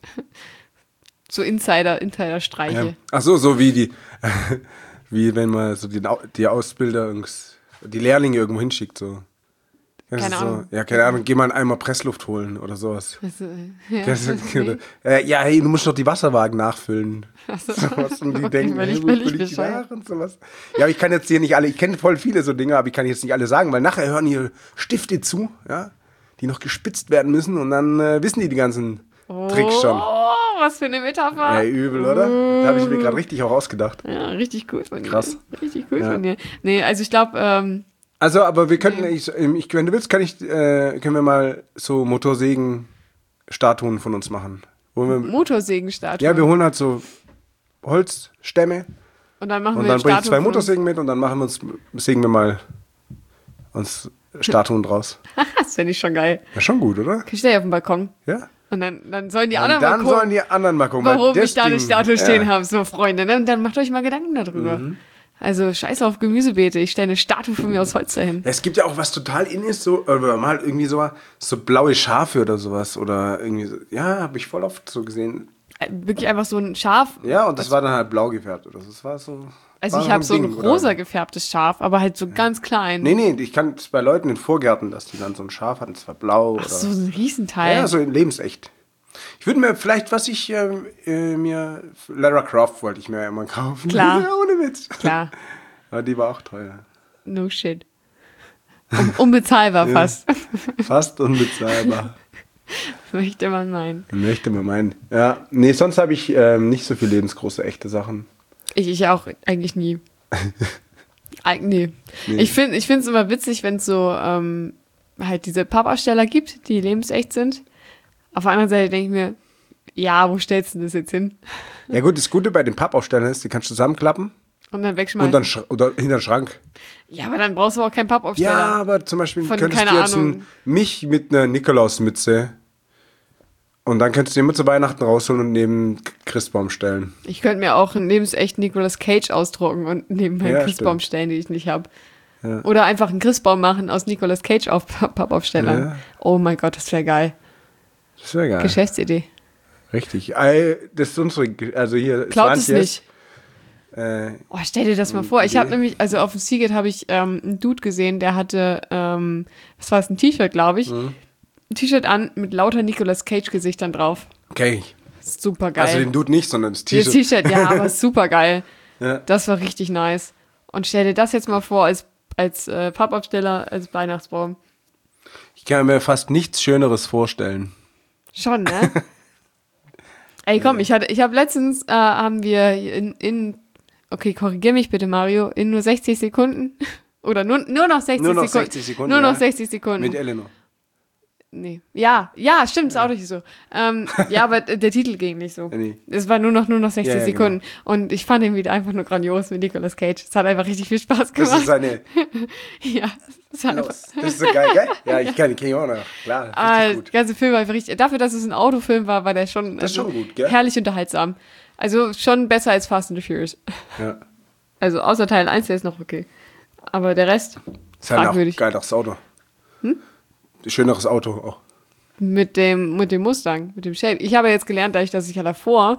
so Insider-Streiche. Ja. Ach so wie wie wenn man so die Ausbilder, die Lehrlinge irgendwo hinschickt, so. Das Keine ist Ahnung. So, ja, keine Ahnung, geh mal einmal Pressluft holen oder sowas. Also, ja. Ja, hey, du musst doch die Wasserwagen nachfüllen. Also, Sowas. Und die okay, denken, völlig hey, wo füll ich die bescheuert. nach und sowas. Ja, aber ich kann jetzt hier nicht alle, ich kenne voll viele so Dinge, aber ich kann jetzt nicht alle sagen, weil nachher hören hier Stifte zu, ja, die noch gespitzt werden müssen und dann wissen die ganzen Tricks schon. Oh, was für eine Metapher. Ey, übel, oder? Da habe ich mir gerade richtig auch ausgedacht. Ja, richtig gut von dir. Krass. Richtig gut Ja. von dir. Nee, also ich glaube, Also, aber wir könnten, wenn du willst, können wir mal so Motorsägen-Statuen von uns machen. Wo wir, Motorsägenstatue. ja, wir holen halt so Holzstämme und dann machen und wir dann bringe ich Statuen 2 von uns. Motorsägen mit und dann sägen wir mal uns Statuen draus. Das finde ich schon geil. Ja, schon gut, oder? Ich stehe auf dem Balkon. Ja. Und dann sollen die Und anderen dann mal gucken, sollen die anderen mal gucken. warum weil ich da eine das Ding- Statue stehen ja. habe. So, Freunde, ne? Und dann macht euch mal Gedanken darüber. Also, scheiß auf Gemüsebeete. Ich stelle eine Statue von mir aus Holz dahin. Ja, es gibt ja auch was total in ist, so, oder mal irgendwie so blaue Schafe oder sowas. Oder irgendwie so. Ja, habe ich voll oft so gesehen. Wirklich einfach so ein Schaf. Ja, und das war dann halt blau gefärbt. Oder so. Das war so. Also, war ich habe so ein Ding, rosa oder? gefärbtes Schaf, aber halt so ganz klein. Nee, ich kann es bei Leuten in Vorgärten, dass die dann so ein Schaf hatten, das war blau. Ach oder so ein Riesenteil. ja, so in lebensecht. Ich würde mir vielleicht, was ich mir, Lara Croft wollte ich mir ja immer kaufen. Klar. Ja, ohne Witz. Klar. Aber die war auch teuer. No shit. Unbezahlbar fast. Fast unbezahlbar. Möchte man meinen. Möchte man meinen. Ja, nee, sonst habe ich nicht so viel lebensgroße, echte Sachen. Ich auch eigentlich nie. Nee. Ich finde es immer witzig, wenn es so halt diese Pappaufsteller gibt, die lebensecht sind. Auf der anderen Seite denke ich mir, ja, wo stellst du das jetzt hin? Ja gut, das Gute bei den Pappaufstellern ist, die kannst du zusammenklappen Und dann wegschmeißen. und dann oder hinter den Schrank. Ja, aber dann brauchst du auch keinen Pappaufsteller. Ja, aber zum Beispiel Von, könntest keine du jetzt Ahnung. mich mit einer Nikolausmütze und dann könntest du die immer zu Weihnachten rausholen und neben den Christbaum stellen. Ich könnte mir auch einen lebensechten Nicolas Cage ausdrucken und neben meinen Ja, Christbaum stimmt. stellen, die ich nicht habe. Ja. Oder einfach einen Christbaum machen aus Nicolas Cage auf Pappaufstellern. Ja. Oh mein Gott, das wäre geil. Das wäre geil. Geschäftsidee. Richtig. Das ist unsere, also hier. Klaut es Swantjes, nicht. Oh, stell dir das mal vor. Ich habe Idee. nämlich, also auf dem Seagate habe ich einen Dude gesehen, der hatte, was war es, ein T-Shirt, glaube ich. Ein T-Shirt an mit lauter Nicolas Cage-Gesichtern drauf. Okay. Super geil. Also den Dude nicht, sondern das Das T-Shirt. T-Shirt, ja, aber super geil. Ja. Das war richtig nice. Und stell dir das jetzt mal vor als Pappaufsteller, als Weihnachtsbaum. Ich kann mir fast nichts Schöneres vorstellen. Schon, ne? Ey, komm, ich habe letztens, haben wir okay, korrigier mich bitte, Mario, in nur 60 Sekunden, oder nur noch 60 Nur noch Sekunden. 60 Sekunden, Nur noch ja. 60 Sekunden. Mit Eleanor. Nee. Ja, stimmt, ist auch nicht so. Ja, aber der Titel ging nicht so. Nee. Es war nur noch 60 Ja, Sekunden. Und ich fand ihn wieder einfach nur grandios mit Nicolas Cage. Es hat einfach richtig viel Spaß Das gemacht. ist seine. Ja, es hat einfach, Das ist so geil, gell? Ja, ich kenn ihn auch noch. Klar, richtig der gut. ganze Film war einfach richtig. Dafür, dass es ein Autofilm war, war der schon, Das ist schon gut, gell? herrlich unterhaltsam. Also schon besser als Fast and the Furious. Ja. Also außer Teil 1, der ist noch okay. Aber der Rest, Ist halt auch fragwürdig. geileres Auto. Schöneres Auto auch. Mit dem Mustang, mit dem Shelby. Ich habe jetzt gelernt, dadurch, dass ich ja davor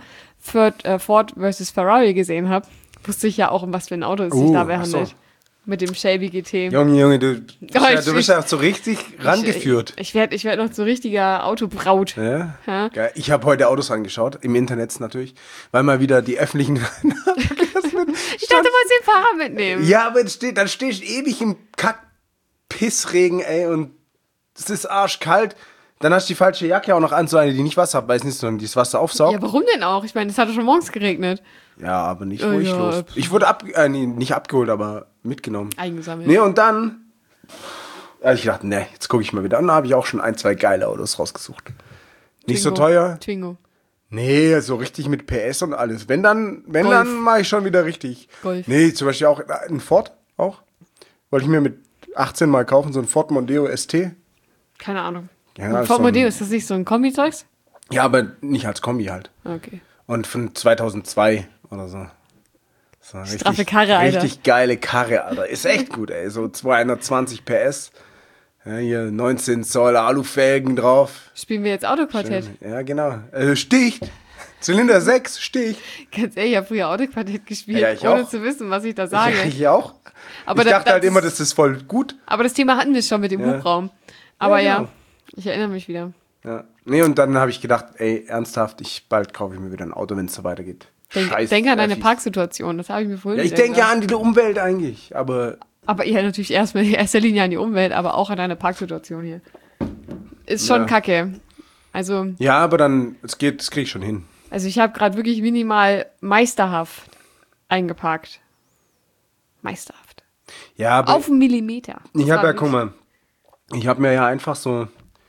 Ford versus Ferrari gesehen habe, wusste ich ja auch, um was für ein Auto es sich dabei ach so. handelt. Mit dem Shelby GT. Junge, du ich- bist ja auch so richtig rangeführt. Ich werd noch so richtiger Autobraut. Ja. Ja. Geil. Ich habe heute Autos angeschaut, im Internet natürlich, weil mal wieder die öffentlichen. Ich dachte, du wolltest den Fahrer mitnehmen. Ja, aber dann stehst du ewig im Kack-Pissregen, ey, und es ist arschkalt. Dann hast du die falsche Jacke auch noch an, so eine, die nicht wasserabweisend ist, sondern die das Wasser aufsaugt. Ja, warum denn auch? Ich meine, es hat doch schon morgens geregnet. Ja, aber nicht Oh, furchtlos. ja. Ich wurde nicht abgeholt, aber mitgenommen. Eingesammelt. Nee, und dann habe ich gedacht, nee, jetzt gucke ich mal wieder an. Da habe ich auch schon 1, 2 geile Autos rausgesucht. Nicht so Twingo. teuer. Twingo. Nee, so richtig mit PS und alles. Wenn dann Golf. mache ich schon wieder richtig. Golf. Nee, zum Beispiel auch ein Ford auch. Wollte ich mir mit 18 mal kaufen, so ein Ford Mondeo ST. Keine Ahnung. Ja, Ford so ein- Mondeo, ist das nicht so ein Kombi-Zeugs? Ja, aber nicht als Kombi halt. Okay. Und von 2002 oder so. So eine Straffe Karre, Alter. Richtig geile Karre, Alter. Ist echt gut, ey. So 220 PS. Ja, hier 19 Zoll Alufelgen drauf. Spielen wir jetzt Autoquartett? Ja, genau. Sticht. Zylinder 6, sticht. Ganz ehrlich, ich habe früher Autoquartett gespielt, Ja, ich ohne auch. zu wissen, was ich da sage. Ja, ich auch. Aber ich das- dachte halt das immer, ist- das ist voll gut. Aber das Thema hatten wir schon mit dem Ja. Hubraum. Aber Ja, ja, genau. ich erinnere mich wieder. Ja. Nee, und dann habe ich gedacht, ey, ernsthaft, bald kaufe ich mir wieder ein Auto, wenn es so weitergeht. Denk an deine Öffis. Parksituation, das habe ich mir vorhin Ja, ich wieder denke ja gesagt. an die Umwelt eigentlich, aber Aber ja, natürlich erstmal in erster Linie an die Umwelt, aber auch an deine Parksituation hier. Ist schon Ja. kacke. Also ja, aber dann, das kriege ich schon hin. ich habe gerade wirklich minimal meisterhaft eingeparkt. Meisterhaft. Ja, aber Auf einen Millimeter. ich habe ja, Das war guck mal, ich habe mir ja einfach so,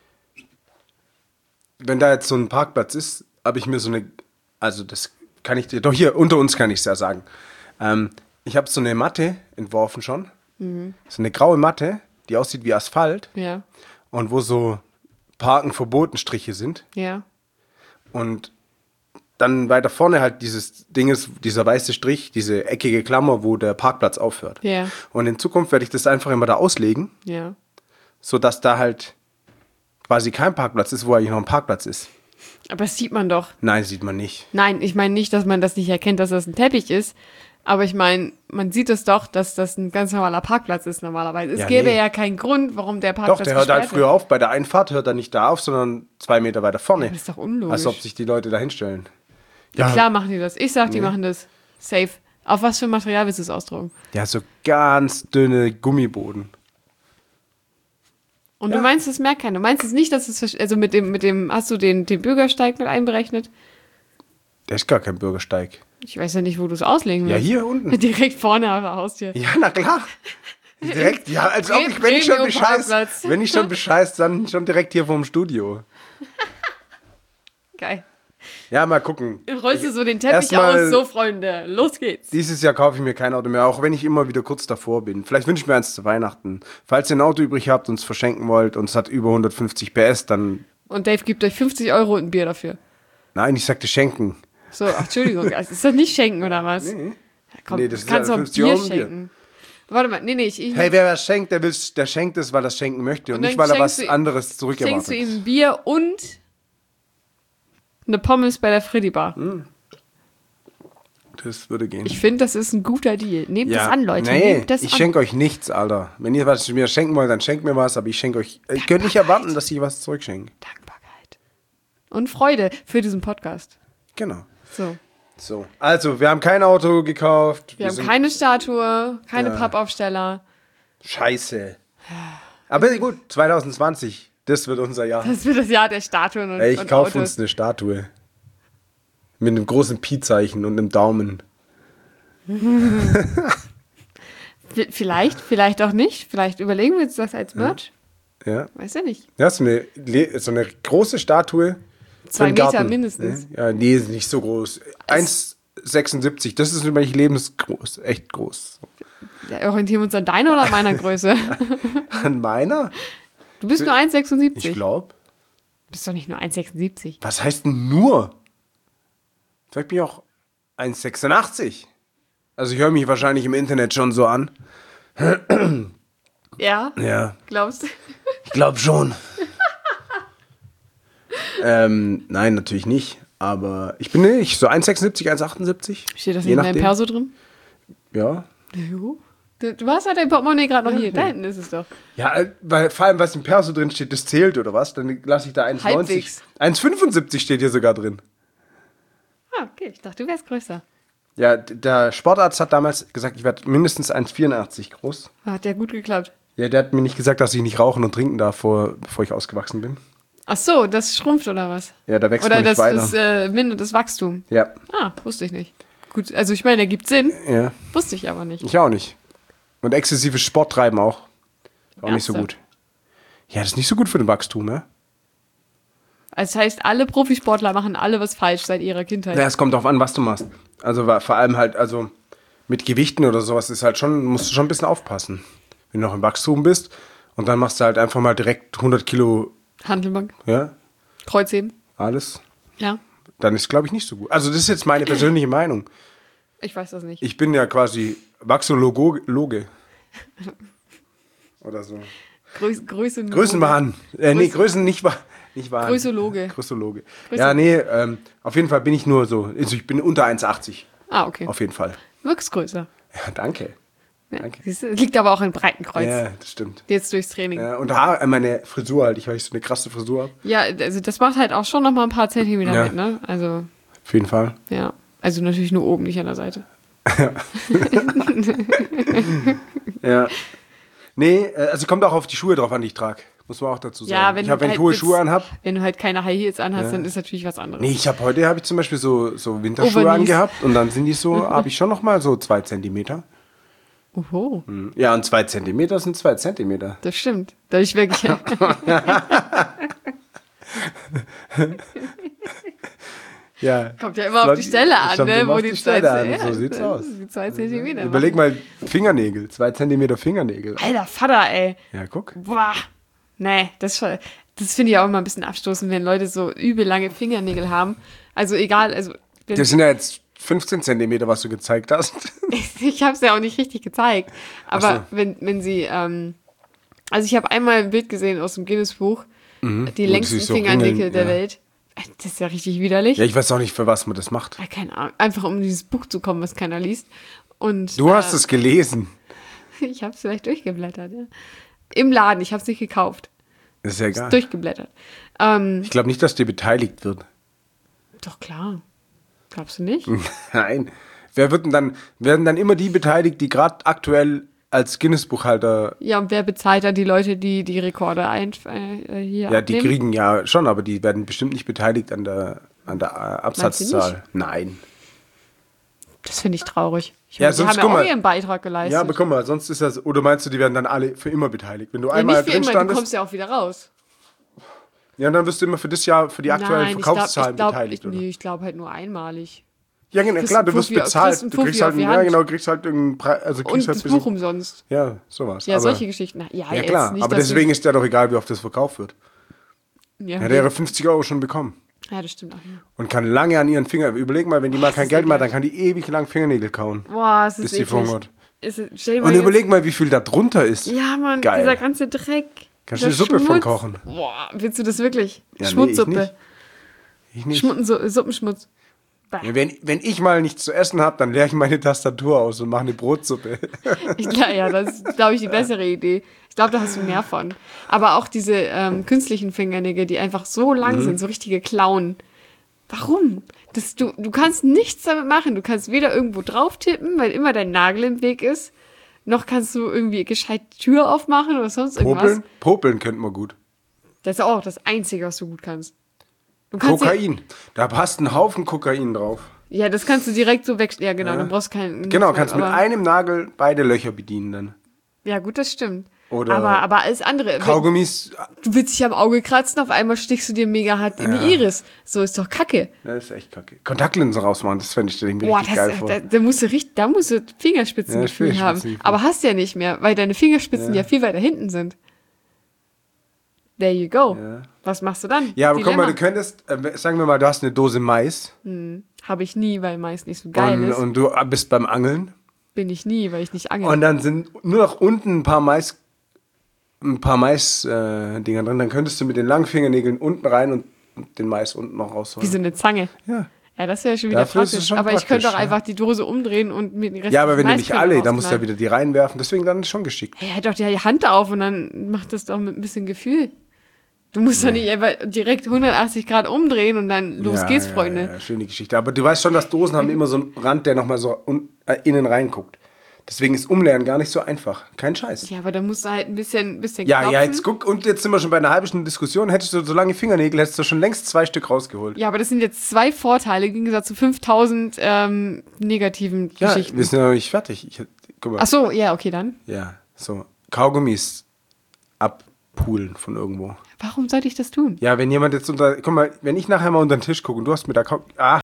wenn da jetzt so ein Parkplatz ist, habe ich mir so eine, also das kann ich dir, doch hier, unter uns kann ich es ja sagen. Ich habe so eine Matte entworfen schon, so eine graue Matte, die aussieht wie Asphalt Ja. und wo so Parken verboten Striche sind. Ja. Und dann weiter vorne halt dieses Ding ist, dieser weiße Strich, diese eckige Klammer, wo der Parkplatz aufhört. Ja. Und in Zukunft werde ich das einfach immer da auslegen, Ja. sodass da halt quasi kein Parkplatz ist, wo eigentlich noch ein Parkplatz ist. Aber das sieht man doch. Nein, sieht man nicht. Nein, ich meine nicht, dass man das nicht erkennt, dass das ein Teppich ist. Aber ich meine, man sieht es doch, dass das ein ganz normaler Parkplatz ist normalerweise. Es Ja, gäbe nee. ja keinen Grund, warum der Parkplatz Doch, der hört halt gesperrt früher wird. auf. Bei der Einfahrt hört er nicht da auf, sondern 2 Meter weiter vorne. Das ist doch unlogisch. Als ob sich die Leute da hinstellen. Ja, klar machen die das. Ich sag, die machen das. Safe. Auf was für Material willst du es ausdrucken? Ja, so ganz dünne Gummiboden. Und Ja. du meinst, es merkt keiner. Du meinst es nicht, dass es, also mit dem, hast du den Bürgersteig mit einberechnet? Der ist gar kein Bürgersteig. Ich weiß ja nicht, wo du es auslegen Ja, willst. hier unten. Direkt vorne auf der Haustür. Ja, na klar. Direkt, ja, als ob ich, wenn ich schon bescheiß, dann schon direkt hier vorm Studio. Geil. Ja, mal gucken. Dann rollst du so den Teppich Erstmal- aus. So, Freunde, los geht's. Dieses Jahr kaufe ich mir kein Auto mehr, auch wenn ich immer wieder kurz davor bin. Vielleicht wünsche ich mir eins zu Weihnachten. Falls ihr ein Auto übrig habt und es verschenken wollt und es hat über 150 PS, dann, Und Dave gibt euch 50 € und ein Bier dafür. nein, ich sagte schenken. So, ach, Entschuldigung. Also, ist das nicht schenken, oder was? Nee. Ja, komm, Nee, das ist kannst ja doch ein 50 Bier € ein Bier. schenken. Warte mal, nee, ich Hey, wer was schenkt, der schenkt es, weil er es schenken möchte und Und nicht, dann weil er was schenkst du- anderes schenkst zurückerwartet. du ihm ein Bier und eine Pommes bei der Freddy Bar. Das würde gehen. Ich finde, das ist ein guter Deal. Nehmt das an, Leute. Nee, Nehmt das ich an. schenke euch nichts, Alter. Wenn ihr was mir schenken wollt, dann schenkt mir was, aber ich schenke euch. Ihr könnt nicht erwarten, dass ich was zurückschenke. Dankbarkeit. Und Freude für diesen Podcast. Genau. So. So. Also, wir haben kein Auto gekauft. Wir haben sind keine Statue, keine Ja. Pappaufsteller. Scheiße. Aber gut, 2020, das wird unser Jahr. Das wird das Jahr der Statuen und, Ey, ich und kaufe Autos. uns eine Statue. Mit einem großen Pi-Zeichen und einem Daumen. Vielleicht auch nicht. Vielleicht überlegen wir uns das als Merch. Ja. Weiß ja nicht. Ja, so eine große Statue. 2 für den Meter Garten. mindestens. Ja, nee, ist nicht so groß. 1,76. Das ist nämlich lebensgroß. Echt groß. Ja, orientieren wir uns an deiner oder an meiner Größe? An meiner? Du bist nur 1,76. Ich glaube. Du bist doch nicht nur 1,76. Was heißt denn nur? Vielleicht bin ich auch 1,86. Also ich höre mich wahrscheinlich im Internet schon so an. Ja? Ja, Glaubst du? ich glaube schon. Nein, natürlich nicht. Aber ich bin nicht so 1,76, 1,78. Steht das Je nicht in deinem nachdem. Perso drin? Ja. Jo. Du hast ja dein Portemonnaie gerade noch hier. Da hinten ist es doch. Ja, weil vor allem, was im Perso drin steht, das zählt oder was? Dann lasse ich da 1,90. Halbwegs. 1,75 steht hier sogar drin. Ah, okay. Ich dachte, du wärst größer. Ja, der Sportarzt hat damals gesagt, ich werde mindestens 1,84 groß. Hat ja gut geklappt. Ja, der hat mir nicht gesagt, dass ich nicht rauchen und trinken darf, bevor ich ausgewachsen bin. Ach so, das schrumpft oder was? Ja, da wächst Oder man nicht das weiter. mindert das Wachstum. Ja, Ah, wusste ich nicht. Gut, also ich meine, der gibt Sinn. ja, Wusste ich aber nicht. ich auch nicht. Und exzessives Sport treiben auch. Auch nicht so Ernsthaft? gut. Ja, das ist nicht so gut für den Wachstum, ne? Also das heißt, alle Profisportler machen alle was falsch seit ihrer Kindheit. Ja, es kommt darauf an, was du machst. Also vor allem halt, also mit Gewichten oder sowas ist halt schon, musst du schon ein bisschen aufpassen. Wenn du noch im Wachstum bist und dann machst du halt einfach mal direkt 100 Kilo, Handelbank, ja, Kreuzheben. alles. Ja, Dann ist, glaube ich, nicht so gut. Also das ist jetzt meine persönliche Meinung. ich weiß das nicht. Ich bin ja quasi Wachsologe. Oder so. Größe Größenwahn. Nee, Größen nicht wahr. Nicht wahr. Größologe. Größologe. Ja, nee, auf jeden Fall bin ich nur so. Also ich bin unter 1,80. Ah, okay. Auf jeden Fall. Wirkst größer. Ja, danke. Ja, Danke. siehst du, liegt aber auch in Breitenkreuz. Ja, das stimmt. Jetzt durchs Training. Ja. Ja, und meine Frisur halt, weil ich so eine krasse Frisur habe. Also das macht halt auch schon noch mal ein paar Zentimeter Ja. mit, ne? Also, Auf jeden Fall. ja. Also natürlich nur oben, nicht an der Seite. Ja. Nee, also kommt auch auf die Schuhe drauf an, die ich trage. Muss man auch dazu sagen. Ja, wenn wenn du ich hohe halt Schuhe jetzt- anhab. Wenn du halt keine High Heels anhast, dann ist natürlich was anderes. Nee, heute habe ich zum Beispiel so Winterschuhe Overknees. angehabt und dann sind die so, habe ich schon noch mal so 2 Zentimeter. Oho, Ja, und 2 Zentimeter sind 2 Zentimeter. das stimmt. Da ich wirklich. Ja. Kommt ja immer auf die Stelle an, Kommt ne? immer Wo auf die die Stelle an. ja, So sieht's aus. Die 2 Zentimeter. Überleg mal, Fingernägel. 2 Zentimeter Fingernägel. Alter Vater, ey. Ja, guck. Boah. Nee, das finde ich auch immer ein bisschen abstoßend, wenn Leute so übel lange Fingernägel haben. Also egal, also. Das sind ja jetzt 15 Zentimeter, was du gezeigt hast. Ich habe es ja auch nicht richtig gezeigt. Aber so. wenn sie, also ich habe einmal ein Bild gesehen aus dem Guinness-Buch, die längsten so Fingernägel ringeln, der ja. Welt. Das ist ja richtig widerlich. Ja, ich weiß auch nicht, für was man das macht. Ja, keine Ahnung. Einfach um in dieses Buch zu kommen, was keiner liest. Und, Du hast es gelesen. Ich habe es vielleicht durchgeblättert, ja. Im Laden, ich habe es nicht gekauft. Das ist ja egal. Durchgeblättert. Ich glaube nicht, dass dir beteiligt wird. Doch, klar. Glaubst du nicht? Nein. Wer wird denn dann, werden dann immer die beteiligt, die gerade aktuell als Guinness-Buchhalter. Ja, und wer bezahlt dann die Leute, die die Rekorde hier Ja, die abnehmen? kriegen ja schon, aber die werden bestimmt nicht beteiligt an der Absatzzahl. Nein. Das finde ich traurig. Ich Ja, meine, die sonst haben ja guck auch mal. ihren Beitrag geleistet. Ja, aber guck mal, sonst ist das. Oder meinst du, die werden dann alle für immer beteiligt? Wenn du Ja, einmal nicht für drin immer, du standest. kommst ja auch wieder raus. Ja, dann wirst du immer für das Jahr, für die aktuellen Verkaufszahlen beteiligt, oder? Nee, ich glaube halt nur einmalig. Ja, genau, kriegst klar, einen du wirst Fuffi- bezahlt. kriegst einen Du kriegst Fuffi halt, auf die ja, Hand. genau, kriegst halt irgendeinen Preis, also Und kriegst halt das bisschen- Buch umsonst. Ja, sowas. Ja, aber, solche Geschichten. Ja, Ja, jetzt klar, nicht, aber dass deswegen ist ja doch egal, wie oft das verkauft wird. Ja, Hätte er 50 € schon bekommen. ja, das stimmt auch. Ja. Und kann lange an ihren Finger. Überleg mal, wenn die mal das kein ist Geld mehr hat, dann ekelhaft. kann die ewig lang Fingernägel kauen. Boah, es ist Bis die eklig. verhungert. Stell dir mal Und jetzt- überleg mal, wie viel da drunter ist. Ja, Mann, Geil. dieser ganze Dreck. Kannst du dieser eine Suppe von Schmutz. kochen? Boah, willst du das wirklich? Ja, nee, Schmutzsuppe. Ich nicht. Suppenschmutz. Bah. Ja, wenn ich mal nichts zu essen habe, dann leere ich meine Tastatur aus und mache eine Brotsuppe. Ja, das ist, glaube ich, die bessere Idee. Ich glaube, da hast du mehr von. Aber auch diese künstlichen Fingernägel, die einfach so lang sind, so richtige Klauen. Warum? Du kannst nichts damit machen. Du kannst weder irgendwo drauf tippen, weil immer dein Nagel im Weg ist, noch kannst du irgendwie gescheit die Tür aufmachen oder sonst irgendwas. Popeln könnte man gut. Das ist auch das Einzige, was du gut kannst. Du kannst Kokain. Da passt ein Haufen Kokain drauf. Ja, das kannst du direkt so weg. Ja, genau, Ja. dann brauchst du keinen. Genau, kannst mit aber- einem Nagel beide Löcher bedienen dann. Ja, gut, das stimmt. Oder aber alles andere. Kaugummis. Du willst dich am Auge kratzen, auf einmal stichst du dir mega hart in die Iris. So ist doch Kacke. Das ist echt kacke. Kontaktlinsen rausmachen, das fände ich irgendwie Boah, richtig geil vor. da musst du Fingerspitzengefühl Ja, haben. Fingerspitzen. Aber hast du ja nicht mehr, weil deine Fingerspitzen ja viel weiter hinten sind. There you go. Ja. Was machst du dann? Ja, aber guck mal, Dilemma. du könntest, sagen wir mal, du hast eine Dose Mais Habe ich nie, weil Mais nicht so geil ist. und du bist beim Angeln Bin ich nie, weil ich nicht angel. und dann sind nur noch unten ein paar Mais-Dinger drin, dann könntest du mit den langen Fingernägeln unten rein und den Mais unten noch rausholen. Wie so eine Zange. Ja. Ja, das wäre schon wieder Dafür ist es praktisch. schon Aber ich könnte doch praktisch, einfach die Dose umdrehen und mit dem Rest Ja, aber des wenn du Mais nicht können alle, dann musst du ja rausknallen. wieder die reinwerfen, deswegen dann ist schon geschickt. Hey, halt doch die Hand auf und dann macht das doch mit ein bisschen Gefühl. Du musst doch nicht einfach direkt 180 Grad umdrehen und dann los Ja, geht's, ja, Freunde. Ja, schöne Geschichte. Aber du weißt schon, dass Dosen haben immer so einen Rand, der nochmal so innen reinguckt. Deswegen ist Umlernen gar nicht so einfach. Kein Scheiß. Ja, aber da musst du halt ein bisschen Ja, klopfen. ja, jetzt guck, und jetzt sind wir schon bei einer halben Stunde Diskussion. Hättest du so lange Fingernägel, hättest du schon längst 2 Stück rausgeholt. Ja, aber das sind jetzt 2 Vorteile im Gegensatz zu 5000 negativen Ja, Geschichten. wir sind ja noch nicht fertig. Guck mal. Ach so, ja, okay, dann. Ja, so. Kaugummis abpulen von irgendwo. Warum sollte ich das tun? Ja, wenn jemand jetzt guck mal, wenn ich nachher mal unter den Tisch gucke und du hast mit der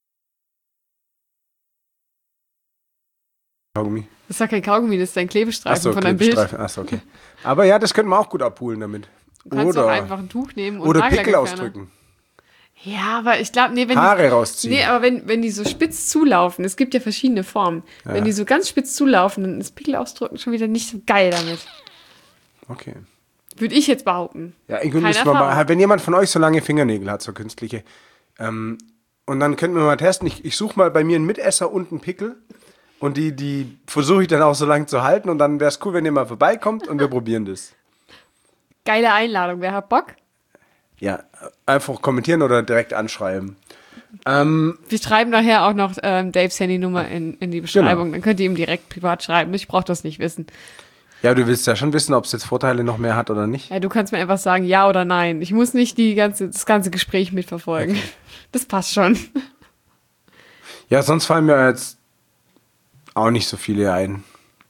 Kaugummi. Das ist ja kein Kaugummi, das ist dein Klebestreifen von deinem Bild. Klebestreifen. Achso, okay. Aber ja, das könnte man auch gut abpulen damit. Du kannst Oder, doch einfach ein Tuch nehmen und oder Pickel Nagellackentferner. ausdrücken. Ja, aber ich glaube, nee, wenn Haare die, rausziehen. Nee, aber wenn die so spitz zulaufen, es gibt ja verschiedene Formen. Wenn die so ganz spitz zulaufen, dann ist Pickel ausdrücken schon wieder nicht so geil damit. Okay. Würde ich jetzt behaupten. Ja, irgendwie Keine müssen wir Erfahrung. mal, wenn jemand von euch so lange Fingernägel hat, so künstliche, und dann könnten wir mal testen, ich suche mal bei mir einen Mitesser und einen Pickel und die versuche ich dann auch so lange zu halten und dann wäre es cool, wenn ihr mal vorbeikommt und wir probieren das. Geile Einladung, wer hat Bock? Ja, einfach kommentieren oder direkt anschreiben. Wir schreiben nachher auch noch Daves Handynummer in die Beschreibung. Genau. Dann könnt ihr ihm direkt privat schreiben. Ich brauche das nicht wissen. Ja, du willst ja schon wissen, ob es jetzt Vorteile noch mehr hat oder nicht. Ja, du kannst mir einfach sagen, ja oder nein. Ich muss nicht das ganze Gespräch mitverfolgen. Okay. Das passt schon. Ja, sonst fallen mir jetzt auch nicht so viele ein.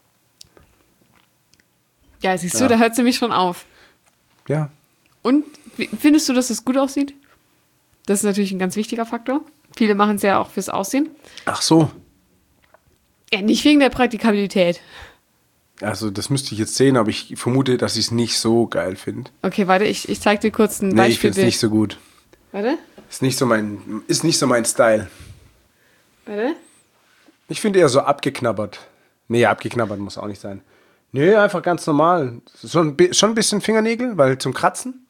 Ja, siehst du, Ja. da hört sie mich schon auf. Ja. Und findest du, dass es gut aussieht? Das ist natürlich ein ganz wichtiger Faktor. Viele machen es ja auch fürs Aussehen. Ach so. Ja, nicht wegen der Praktikabilität. Also das müsste ich jetzt sehen, aber ich vermute, dass ich es nicht so geil finde. Okay, warte, ich zeig dir kurz ein Nee, ich Beispiel. finde es nicht so gut. Warte. Ist nicht so mein Style. Warte. Ich finde eher so abgeknabbert. Nee, abgeknabbert muss auch nicht sein. Nee, einfach ganz normal. Schon ein bisschen Fingernägel, weil zum Kratzen.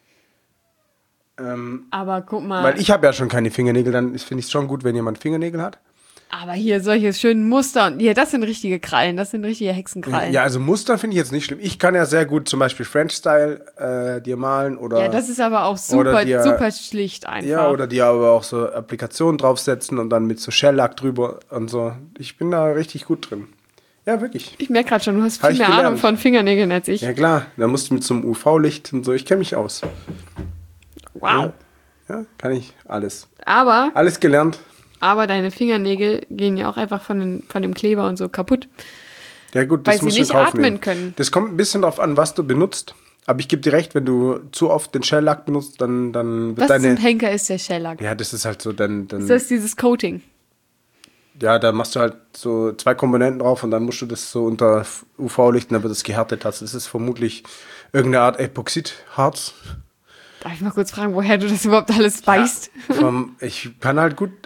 Aber guck mal. Weil ich habe ja schon keine Fingernägel, dann finde ich es schon gut, wenn jemand Fingernägel hat. Aber hier solche schönen Muster. Und hier, das sind richtige Krallen. Das sind richtige Hexenkrallen. Ja, also Muster finde ich jetzt nicht schlimm. Ich kann ja sehr gut zum Beispiel French-Style dir malen oder... Ja, das ist aber auch super, super schlicht einfach. Ja, oder die aber auch so Applikationen draufsetzen und dann mit so Shellack drüber und so. Ich bin da richtig gut drin. Ja, wirklich. Ich merke gerade schon, du hast Hab viel ich mehr gelernt. Ahnung von Fingernägeln als ich. Ja klar, da musst du mit so einem UV-Licht und so. Ich kenne mich aus. Wow. Ja, kann ich alles. Aber Alles deine Fingernägel gehen ja auch einfach von dem Kleber und so kaputt. Ja gut, Weil das sie musst du nicht in Kauf atmen nehmen. können. Das kommt ein bisschen darauf an, was du benutzt. Aber ich gebe dir recht, wenn du zu oft den Shellack benutzt, dann wird Was deine... zum Henker ist der Shellack? Ja, das ist halt so, dann Ist das dieses Coating? ja, da machst du halt so 2 Komponenten drauf und dann musst du das so unter UV-Licht und dann wird es gehärtet. Also das ist vermutlich irgendeine Art Epoxidharz. Darf ich mal kurz fragen, woher du das überhaupt alles weißt? Ich kann halt gut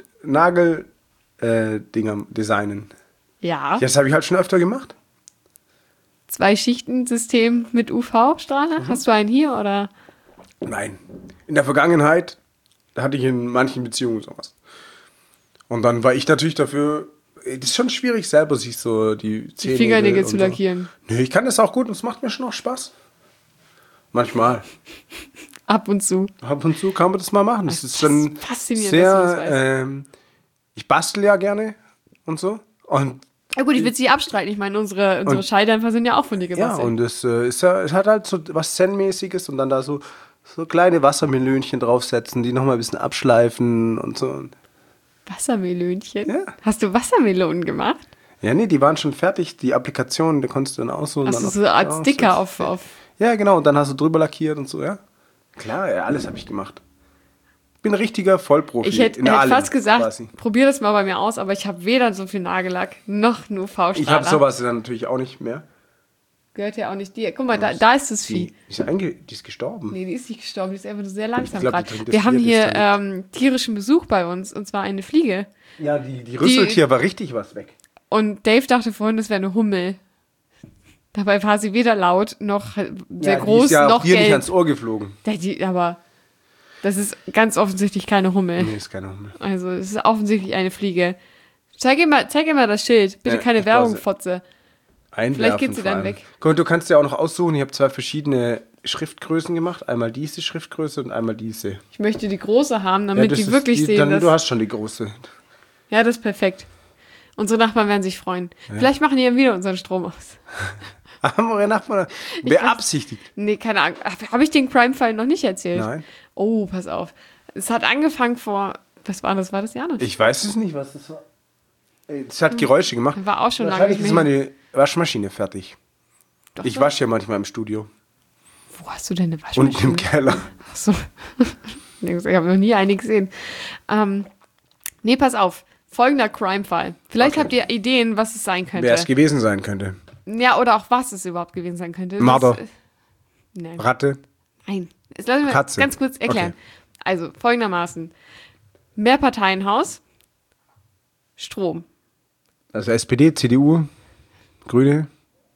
Dinger designen. Ja. Das habe ich halt schon öfter gemacht. 2-Schichten-System mit UV-Strahler? Hast du einen hier oder? Nein. In der Vergangenheit hatte ich in manchen Beziehungen sowas. Und dann war ich natürlich dafür, das ist schon schwierig, selber sich so die Zehennägel Fingernägel und zu lackieren. So. Nö, ich kann das auch gut und es macht mir schon auch Spaß. Manchmal. Ab und zu. Ab und zu kann man das mal machen. Das ist schon faszinierend, dass du das sehr, ich bastel ja gerne und so. Und Ja gut, ich will es nicht abstreiten. Ich meine, unsere Scheidämpfer sind ja auch von dir ja, gebastelt. und es hat halt so was Zen-mäßiges und dann da so kleine Wassermelönchen draufsetzen, die nochmal ein bisschen abschleifen und so. Wassermelönchen? Ja. Hast du Wassermelonen gemacht? Ja, nee, die waren schon fertig, die Applikationen, die konntest du dann aussuchen. Hast du dann so eine Art Sticker auf... Ja, genau, und dann hast du drüber lackiert und so, ja. Klar, ja, alles habe ich gemacht. Ich bin ein richtiger Vollprofi. Ich hätte fast gesagt, probier das mal bei mir aus, aber ich habe weder so viel Nagellack noch nur UV-Strahler. Ich habe sowas dann natürlich auch nicht mehr. Gehört ja auch nicht dir. Guck mal, da ist das Vieh. Die ist gestorben. Nee, die ist nicht gestorben, die ist einfach nur sehr langsam glaub, gerade. die trinkt das Wir haben Bier, das hier tierischen Besuch bei uns, und zwar eine Fliege. Ja, die rüsselt hier aber richtig was weg. Und Dave dachte vorhin, das wäre eine Hummel. Dabei war sie weder laut, noch sehr groß, die ist ja noch auch dir gelb. nicht ans Ohr geflogen. Aber das ist ganz offensichtlich keine Hummel. Nee, ist keine Hummel. Also es ist offensichtlich eine Fliege. Zeig ihm mal das Schild. Bitte keine ich Werbung, brauch's. Fotze. Einwerfen Vielleicht geht sie vor dann allem. weg. Guck, du kannst ja auch noch aussuchen. Ich habe 2 verschiedene Schriftgrößen gemacht. Einmal diese Schriftgröße und einmal diese. Ich möchte die große haben, damit das die ist wirklich sehen, dass... Du hast schon die große. Ja, das ist perfekt. Unsere Nachbarn werden sich freuen. Vielleicht machen die ja wieder unseren Strom aus. Haben eure Nachbarn beabsichtigt? Nee, keine Ahnung. Habe ich den Crime-Fall noch nicht erzählt? Nein. Oh, pass auf. Es hat angefangen vor... Was war das? War das Januar? Ich weiß es nicht, was das war. Es hat Geräusche gemacht. War auch schon lange Wahrscheinlich nicht ist mehr. meine Waschmaschine fertig. Doch, Ich doch. wasche ja manchmal im Studio. Wo hast du denn eine Waschmaschine? Unten im Keller. Achso. Ich habe noch nie eine gesehen. Nee, pass auf. Folgender Crime-Fall. Vielleicht habt ihr Ideen, was es sein könnte. Wer es gewesen sein könnte. Ja, oder auch was es überhaupt gewesen sein könnte. Marder. Nein. Ratte. Nein. Jetzt lass mich Katze. ganz kurz erklären. Okay. Also, folgendermaßen. Mehrparteienhaus, Strom. Also SPD, CDU, Grüne,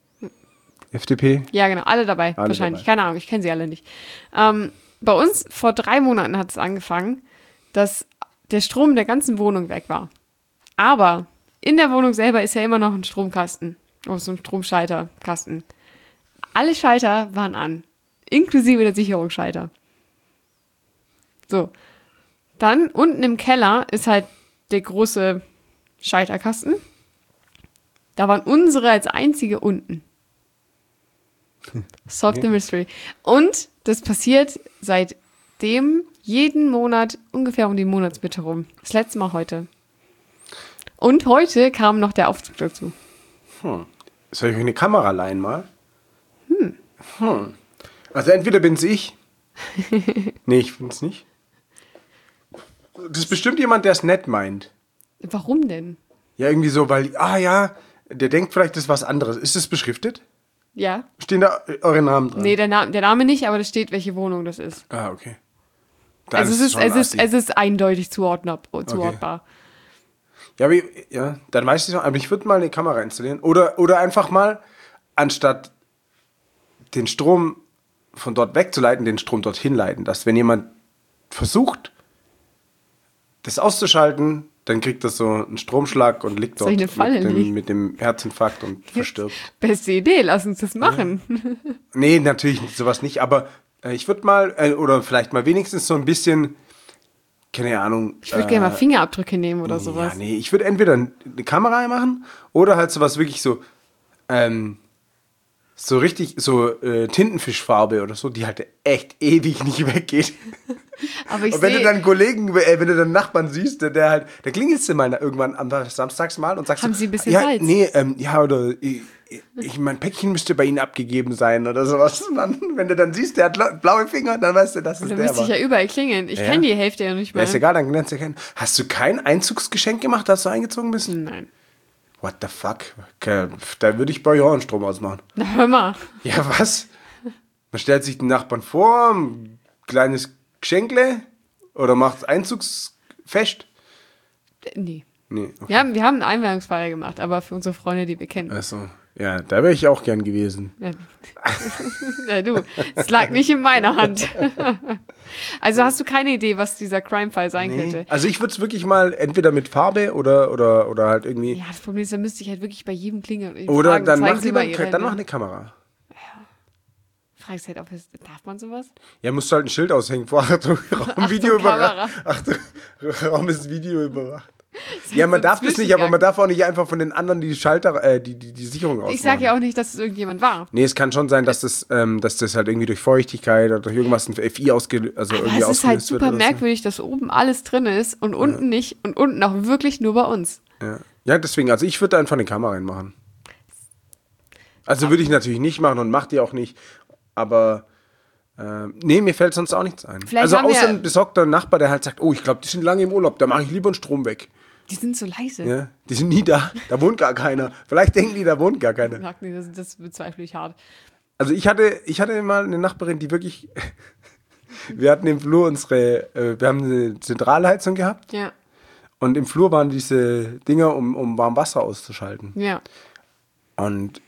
FDP. Ja, genau, alle dabei, Alle wahrscheinlich. dabei. Keine Ahnung, ich kenne sie alle nicht. Bei uns vor 3 Monaten hat es angefangen, dass der Strom der ganzen Wohnung weg war. Aber in der Wohnung selber ist ja immer noch ein Stromkasten. Oder so ein Stromschalterkasten. Alle Schalter waren an. Inklusive der Sicherungsschalter. So. Dann unten im Keller ist halt der große Schalterkasten. Da waren unsere als einzige unten. Solve the mystery. Und das passiert seitdem jeden Monat ungefähr um die Monatsmitte rum. Das letzte Mal heute. Und heute kam noch der Aufzug dazu. Soll ich euch eine Kamera leihen mal? Also entweder bin's ich. Nee, ich bin's nicht. Das ist bestimmt jemand, der es nett meint. Warum denn? Ja, irgendwie so, weil, der denkt vielleicht, das ist was anderes. Ist es beschriftet? Ja. Stehen da eure Namen dran? Nee, der Name nicht, aber da steht, welche Wohnung das ist. Ah, okay. Dann Also es ist eindeutig zuordnbar. Ja, dann weiß ich noch, aber ich würde mal eine Kamera installieren. Oder einfach mal, anstatt den Strom von dort wegzuleiten, den Strom dorthin leiten. Dass wenn jemand versucht, das auszuschalten, dann kriegt das so einen Stromschlag und liegt dort mit dem Herzinfarkt und verstirbt. Beste Idee, lass uns das machen. Ja. Nee, natürlich sowas nicht, aber ich würde mal, oder vielleicht mal wenigstens so ein bisschen, keine Ahnung. Ich würde gerne mal Fingerabdrücke nehmen oder sowas. Ja, nee, ich würde entweder eine Kamera machen oder halt sowas wirklich so, so richtig, so Tintenfischfarbe oder so, die halt echt ewig nicht weggeht. Aber ich und wenn du dann wenn du dann Nachbarn siehst, der klingelst du mal irgendwann am Samstags mal und sagst, haben Sie ein bisschen ja, Salz? Nee, oder mein Päckchen müsste bei Ihnen abgegeben sein oder sowas. Und dann, wenn du dann siehst, der hat blaue Finger, dann weißt du, dass es der war. Da müsste ich ja überall klingeln. Ich kenne die Hälfte ja nicht mehr. Ja, ist egal, dann lernst du kennen. Hast du kein Einzugsgeschenk gemacht, als du eingezogen bist? Nein. What the fuck? Okay, da würde ich bei euch auch einen Strom ausmachen. Na, hör mal. Ja, was? Man stellt sich den Nachbarn vor, ein kleines Geschenkle oder macht Einzugsfest? Nee. Nee, okay. Wir haben eine Einweihungsfeier gemacht, aber für unsere Freunde, die wir kennen. Also, ja, da wäre ich auch gern gewesen. Ja, du, es lag nicht in meiner Hand. Also hast du keine Idee, was dieser Crime-Fall sein könnte? Also ich würde es wirklich mal entweder mit Farbe oder halt irgendwie... Ja, das Problem ist, dann müsste ich halt wirklich bei jedem klingeln. Und Oder fragen, dann zeigen mach Sie lieber mal Ihre dann mach Hände. eine Kamera. Fragst halt, darf man sowas? Ja, musst du halt ein Schild aushängen vor. Achtung, Raum Video überwacht. Achtung, Raum ist Video überwacht. Ja, man darf das nicht, aber man darf auch nicht einfach von den anderen die Schalter, die Sicherung ausmachen. Ich sage ja auch nicht, dass es irgendjemand war. Nee, es kann schon sein, dass das halt irgendwie durch Feuchtigkeit oder durch irgendwas ein FI irgendwie ausgelöst wird. Es ist halt super merkwürdig, dass oben alles drin ist und unten nicht und unten auch wirklich nur bei uns. Ja, deswegen, also ich würde einfach eine Kamera reinmachen. Also würde ich natürlich nicht machen und mach die auch nicht, aber nee, mir fällt sonst auch nichts ein. Vielleicht also außer ein besorgter Nachbar, der halt sagt, oh, ich glaube, die sind lange im Urlaub, da mache ich lieber einen Strom weg. Die sind so leise. Ja, die sind nie da. Da wohnt gar keiner. Vielleicht denken die, da wohnt gar keiner. Das bezweifle ich hart. Also ich hatte mal eine Nachbarin, die wirklich... Wir hatten im Flur wir haben eine Zentralheizung gehabt. Ja. Und im Flur waren diese Dinger, um warm Wasser auszuschalten. Ja. Und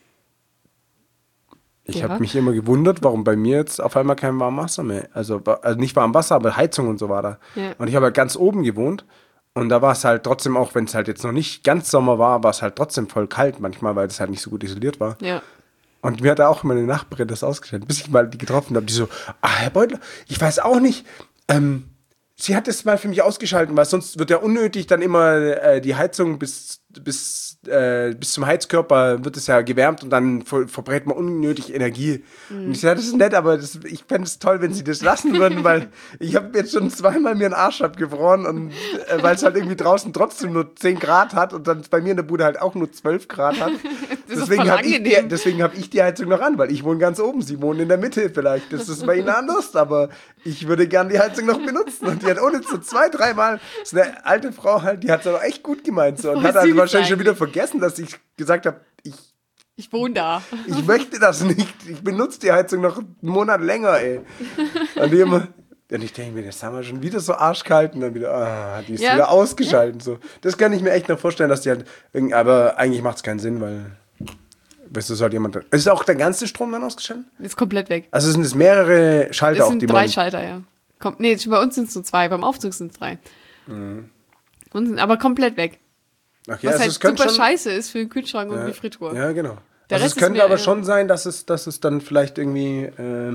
ich habe mich immer gewundert, warum bei mir jetzt auf einmal kein warmes Wasser mehr. Also nicht warm Wasser, aber Heizung und so war da. Ja. Und ich habe halt ganz oben gewohnt. Und da war es halt trotzdem, auch wenn es halt jetzt noch nicht ganz Sommer war, war es halt trotzdem voll kalt manchmal, weil es halt nicht so gut isoliert war. Ja. Und mir hat auch meine Nachbarin das ausgestellt, bis ich mal die getroffen habe. Die so, Herr Beutler, ich weiß auch nicht, sie hat es mal für mich ausgeschaltet, weil sonst wird ja unnötig dann immer die Heizung bis zum Heizkörper wird es ja gewärmt und dann verbrät man unnötig Energie. Und ich sage, das ist nett, aber ich fände es toll, wenn sie das lassen würden, weil ich habe jetzt schon zweimal mir einen Arsch abgefroren und weil es halt irgendwie draußen trotzdem nur 10 Grad hat und dann bei mir in der Bude halt auch nur 12 Grad hat. Deswegen habe ich die Heizung noch an, weil ich wohne ganz oben, sie wohnen in der Mitte vielleicht. Das ist bei ihnen anders, aber ich würde gerne die Heizung noch benutzen. Und die hat ohne so 2-3 Mal, so eine alte Frau halt, die hat es aber echt gut gemeint so, und hat also wahrscheinlich schon wieder vergessen, dass ich gesagt habe, ich wohne da. Ich möchte das nicht. Ich benutze die Heizung noch einen Monat länger, ey. Und ich denke mir, das haben wir schon wieder so arschkalt und dann wieder, die ist wieder ausgeschaltet. So. Das kann ich mir echt noch vorstellen, dass die halt, aber eigentlich macht es keinen Sinn, weil, weißt du, es halt jemand, ist auch der ganze Strom dann ausgeschaltet? Ist komplett weg. Also sind es mehrere Schalter, auf die man... 3 Schalter, ja. Bei uns sind es nur 2, beim Aufzug sind es 3. Und sind aber komplett weg. Okay, was also halt super scheiße ist für den Kühlschrank und die Fritteuse. Ja, genau. Also es könnte aber schon sein, dass es dann vielleicht irgendwie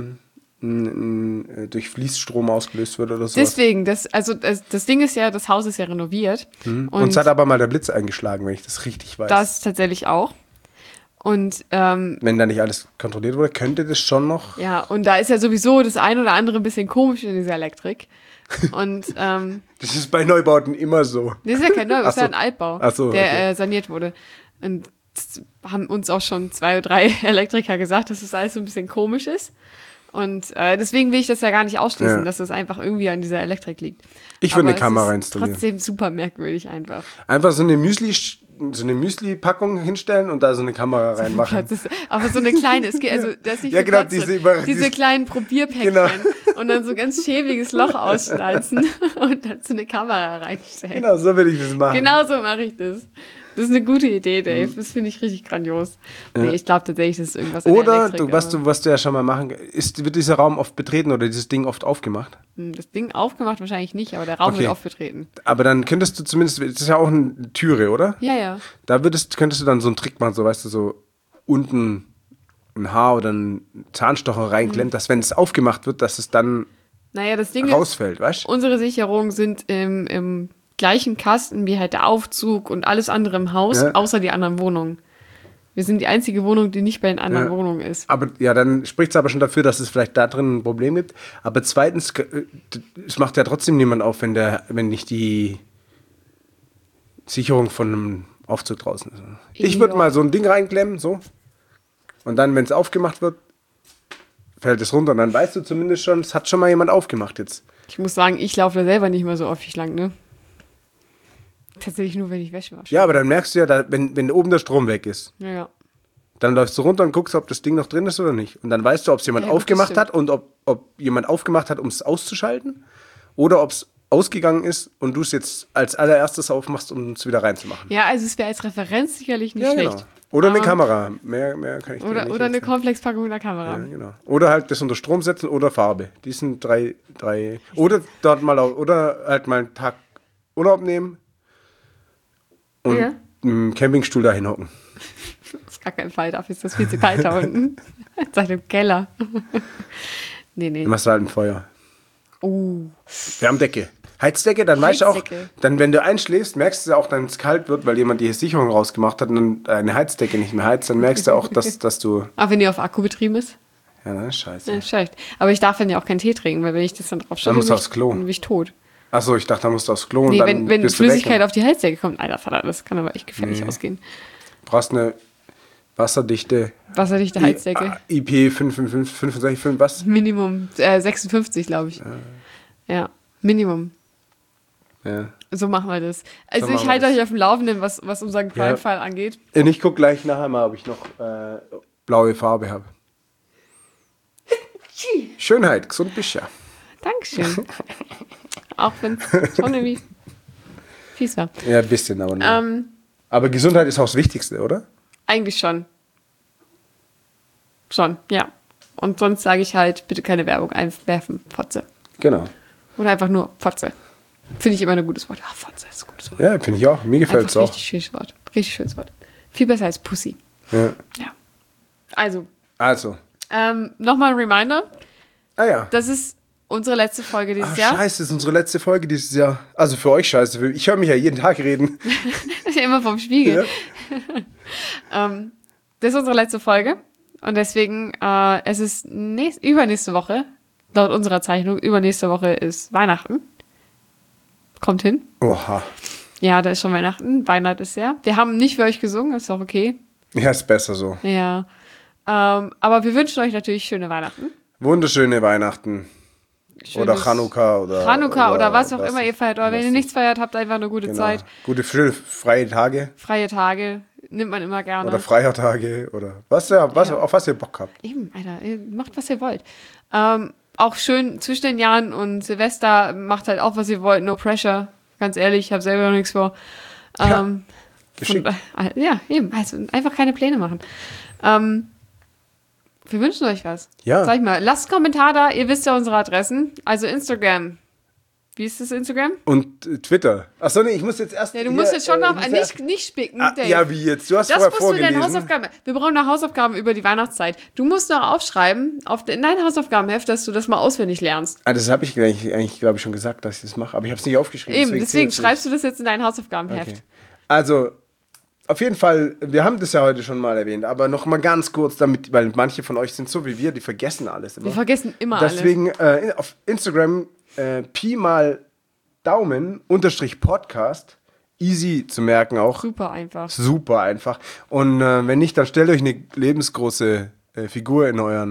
durch Fließstrom ausgelöst wird oder so. Deswegen, das Ding ist ja, das Haus ist ja renoviert. Und es hat aber mal der Blitz eingeschlagen, wenn ich das richtig weiß. Das tatsächlich auch. Und wenn da nicht alles kontrolliert wurde, könnte das schon noch... Ja, und da ist ja sowieso das ein oder andere ein bisschen komisch in dieser Elektrik. Und das ist bei Neubauten immer so. Das ist ja kein Neubau, das ist ja ein Altbau, der saniert wurde. Und das haben uns auch schon 2 oder 3 Elektriker gesagt, dass das alles so ein bisschen komisch ist. Und deswegen will ich das ja gar nicht ausschließen, Ja. dass es einfach irgendwie an dieser Elektrik liegt. Ich würde eine Aber Kamera es ist installieren. trotzdem super merkwürdig einfach. Einfach so eine Müsli-Packung hinstellen und da so eine Kamera reinmachen. Das ist aber so eine kleine, es geht, also da ist nicht Ja, viel genau, Platz drin. diese diese kleinen Probierpäckchen Genau. und dann so ein ganz schäbiges Loch ausstanzen und dann so eine Kamera reinstellen. Genau, so würde ich das machen. Genau so mache ich das. Das ist eine gute Idee, Dave. Das finde ich richtig grandios. Nee, ich glaube tatsächlich, das ist irgendwas an der Oder, Elektrik, was du ja schon mal machen, wird dieser Raum oft betreten oder dieses Ding oft aufgemacht? Das Ding aufgemacht wahrscheinlich nicht, aber der Raum Okay. wird oft betreten. Aber dann könntest du zumindest, das ist ja auch eine Türe, oder? Ja, ja. Da könntest du dann so einen Trick machen, so weißt du, so unten ein Haar oder ein Zahnstocher reinklemmt, dass wenn es aufgemacht wird, dass es dann Naja, das Ding rausfällt, weißt ist, du? unsere Sicherungen sind im gleichen Kasten wie halt der Aufzug und alles andere im Haus, Ja. außer die anderen Wohnungen. Wir sind die einzige Wohnung, die nicht bei den anderen Ja. Wohnungen ist. Aber ja, dann spricht es aber schon dafür, dass es vielleicht da drin ein Problem gibt. Aber zweitens, es macht ja trotzdem niemand auf, wenn nicht die Sicherung von einem Aufzug draußen ist. Ich würde Ja. mal so ein Ding reinklemmen, so. Und dann, wenn es aufgemacht wird, fällt es runter. Und dann weißt du zumindest schon, es hat schon mal jemand aufgemacht jetzt. Ich muss sagen, ich laufe da selber nicht mehr so häufig lang, ne? Tatsächlich nur, wenn ich Wäsche wasche. Ja, aber dann merkst du ja, wenn oben der Strom weg ist, Ja, ja. dann läufst du runter und guckst, ob das Ding noch drin ist oder nicht. Und dann weißt du, ob es jemand Ja, gut, aufgemacht das hat und ob jemand aufgemacht hat, um es auszuschalten. Oder ob es ausgegangen ist und du es jetzt als allererstes aufmachst, um es wieder reinzumachen. Ja, also es wäre als Referenz sicherlich nicht schlecht. Oder eine Aber- Kamera. Mehr kann ich dir nicht Oder eine erzählen. Komplex-Packung in der Kamera. Ja, genau. Oder halt das unter Strom setzen oder Farbe. Die sind drei. Oder dort mal oder halt mal einen Tag Urlaub nehmen und Ja. im Campingstuhl dahin hocken. Das ist gar kein Fall, dafür ist das viel zu kalt da unten. Seit dem Keller. Nee. Dann machst du halt ein Feuer. Oh. Wärmdecke. Heizdecke, dann weißt du auch, Heizdecke. dann wenn du einschläfst, merkst du ja auch, wenn es kalt wird, weil jemand die Sicherung rausgemacht hat und dann eine Heizdecke nicht mehr heizt, dann merkst du auch, dass du. Aber wenn die auf Akku betrieben ist? Ja, das ist scheiße. Ja, schlecht. Aber ich darf dann ja auch keinen Tee trinken, weil wenn ich das dann drauf stelle, Dann musst du aufs Klo. dann bin ich tot. Achso, ich dachte, da musst du aufs Klo und Nee, dann wenn bist du Flüssigkeit weg. auf die Heizdecke kommt, Alter, Vater, das kann aber echt gefährlich Nee. ausgehen. Du brauchst eine wasserdichte Wasserdichte Heizdecke. IP 555, was? Minimum 56, glaube ich. Ja, Minimum. Ja. So machen wir das. Also machen ich wir halte das. euch auf dem Laufenden, was unseren Crime-Fall angeht. Und ich gucke gleich nachher mal, ob ich noch blaue Farbe habe. Schönheit, gesund bist du ja. Dankeschön. Auch wenn es schon irgendwie fies war. Ja, ein bisschen, aber nur. Ähm, Aber Gesundheit ist auch das Wichtigste, oder? eigentlich schon. Schon, ja. Und sonst sage ich halt, bitte keine Werbung einwerfen, Fotze. Genau. Oder einfach nur Fotze. Finde ich immer ein gutes Wort. Ah, Fotze ist ein gutes Wort. Ja, finde ich auch. Mir gefällt es Einfach auch. richtig schönes Wort. Richtig schönes Wort. Viel besser als Pussy. Ja. Ja. Also, Also. nochmal ein Reminder. Ah ja. Das ist unsere letzte Folge dieses Ach, Jahr. scheiße, das ist unsere letzte Folge dieses Jahr. Also für euch scheiße. Ich höre mich ja jeden Tag reden. Immer vom Spiegel. Ja. Das ist unsere letzte Folge. Und deswegen, es ist übernächste Woche, laut unserer Zeichnung, übernächste Woche ist Weihnachten. Kommt hin. Oha. Ja, da ist schon Weihnachten. Weihnachten ist ja. Wir haben nicht für euch gesungen, ist auch okay. Ja, ist besser so. Ja. Aber wir wünschen euch natürlich schöne Weihnachten. Wunderschöne Weihnachten. Oder Schönes Chanukka oder was auch immer ihr feiert. Oder wenn ihr nichts feiert, habt einfach eine gute Genau. Zeit. Gute freie Tage Freie Tage nimmt man immer gerne. oder Feiertage oder auf was ihr Bock habt. Eben, Alter, ihr macht, was ihr wollt. Auch schön zwischen den Jahren und Silvester macht halt auch, was ihr wollt. No pressure. Ganz ehrlich, ich habe selber noch nichts vor. Geschickt. Ja, eben. Also einfach keine Pläne machen. Wir wünschen euch was. Ja. Sag ich mal, lasst einen Kommentar da. Ihr wisst ja unsere Adressen. Also Instagram. Wie ist das Instagram? Und Twitter. Achso, nee, ich muss jetzt erst. Ja, du musst jetzt schon noch ich muss erst- nicht spicken, Ah, ja, wie jetzt? Du hast Das vorher musst du in deinen vorgelesen. Hausaufgaben. Wir brauchen noch Hausaufgaben über die Weihnachtszeit. Du musst noch aufschreiben, in dein Hausaufgabenheft, dass du das mal auswendig lernst. Ah, das habe ich eigentlich glaube ich, schon gesagt, dass ich das mache. Aber ich habe es nicht aufgeschrieben. Eben, deswegen zählt's nicht. schreibst du das jetzt in dein Hausaufgabenheft. Okay. Also, auf jeden Fall, wir haben das ja heute schon mal erwähnt, aber noch mal ganz kurz damit, weil manche von euch sind so wie wir, die vergessen alles immer. Wir vergessen immer alles. Deswegen auf Instagram Pi mal Daumen unterstrich Podcast. Easy zu merken auch. Super einfach. Super einfach. Und wenn nicht, dann stellt euch eine lebensgroße Figur in euren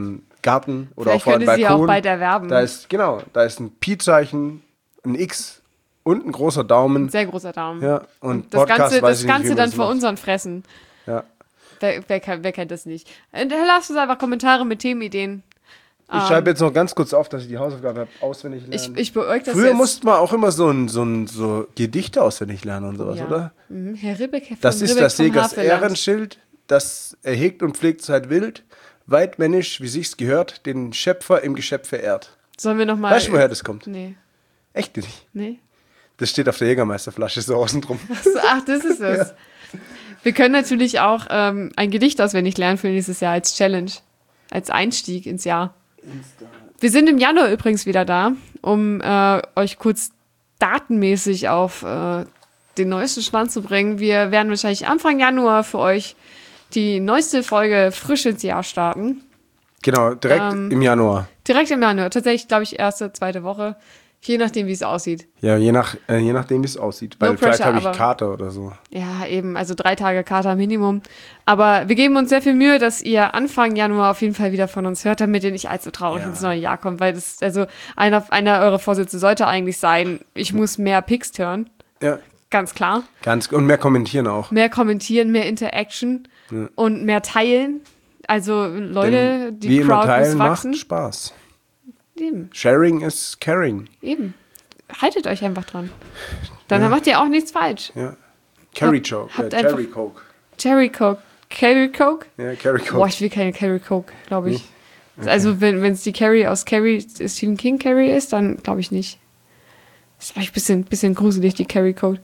Garten oder Vielleicht auf einem könnte sie Balkon. auch bald erwerben. Da ist ein Pi-Zeichen, ein X und ein großer Daumen. Sehr großer Daumen. Ja, und das Podcast Ganze, weiß ich nicht, wie man dann das vor macht. unseren Fressen. Ja. Wer kennt das nicht? Lasst uns einfach Kommentare mit Themenideen. Ich schreibe jetzt noch ganz kurz auf, dass ich die Hausaufgabe habe, auswendig lernen. Ich beäuge das Früher jetzt. musste man auch immer so Gedichte auswendig lernen und sowas, Ja. oder? Mhm. Herr Ribbeck von Das ist Ribbeck das vom Segers Havelland. Ehrenschild, das er hegt und pflegt seit wild, weitmännisch, wie sich's gehört, den Schöpfer im Geschöpf verehrt. Sollen wir nochmal... Weißt du, woher das kommt? Nee. Echt nicht. Nee. Das steht auf der Jägermeisterflasche so außen drum. Ach, das ist es. Ja. Wir können natürlich auch ein Gedicht auswendig lernen für nächstes Jahr als Challenge. Als Einstieg ins Jahr. Wir sind im Januar übrigens wieder da, um euch kurz datenmäßig auf den neuesten Stand zu bringen. Wir werden wahrscheinlich Anfang Januar für euch die neueste Folge frisch ins Jahr starten. Genau, direkt im Januar. Direkt im Januar. Tatsächlich, glaube ich, erste, zweite Woche. Je nachdem, wie es aussieht. Ja, je nachdem, wie es aussieht. Weil No vielleicht pressure, habe ich aber- Kater oder so. Ja, eben, also 3 Tage Kater Minimum. Aber wir geben uns sehr viel Mühe, dass ihr Anfang Januar auf jeden Fall wieder von uns hört, damit ihr nicht allzu traurig ins neue Jahr kommt. Weil das, also einer eurer Vorsätze sollte eigentlich sein, ich muss mehr Pics hören. Ja, Ganz klar. und mehr kommentieren auch. Mehr kommentieren, mehr Interaction und mehr teilen. Also Leute, Denn die wie immer Crowd muss teilen wachsen. macht Spaß. Eben, Sharing is caring. eben. Haltet euch einfach dran. Dann macht ihr auch nichts falsch. Ja. Carry Joke. habt Cherry einfach- Coke. Cherry Coke. Carry Coke? Ja, Carry Coke. Boah, ich will keine Carrie Coke, glaube ich. Also wenn es die Carrie aus Stephen King Carrie ist, dann glaube ich nicht. Das ist vielleicht ein bisschen gruselig, die Carrie Coke.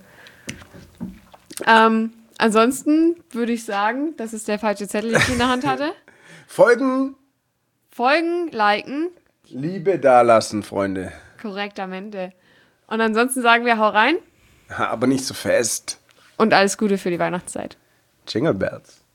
Ansonsten würde ich sagen, das ist der falsche Zettel, den ich in der Hand hatte. Folgen, Folgen, liken, Liebe dalassen, Freunde. korrektamente. Und ansonsten sagen wir, hau rein Aber nicht so fest. und alles Gute für die Weihnachtszeit. Jingle Bells.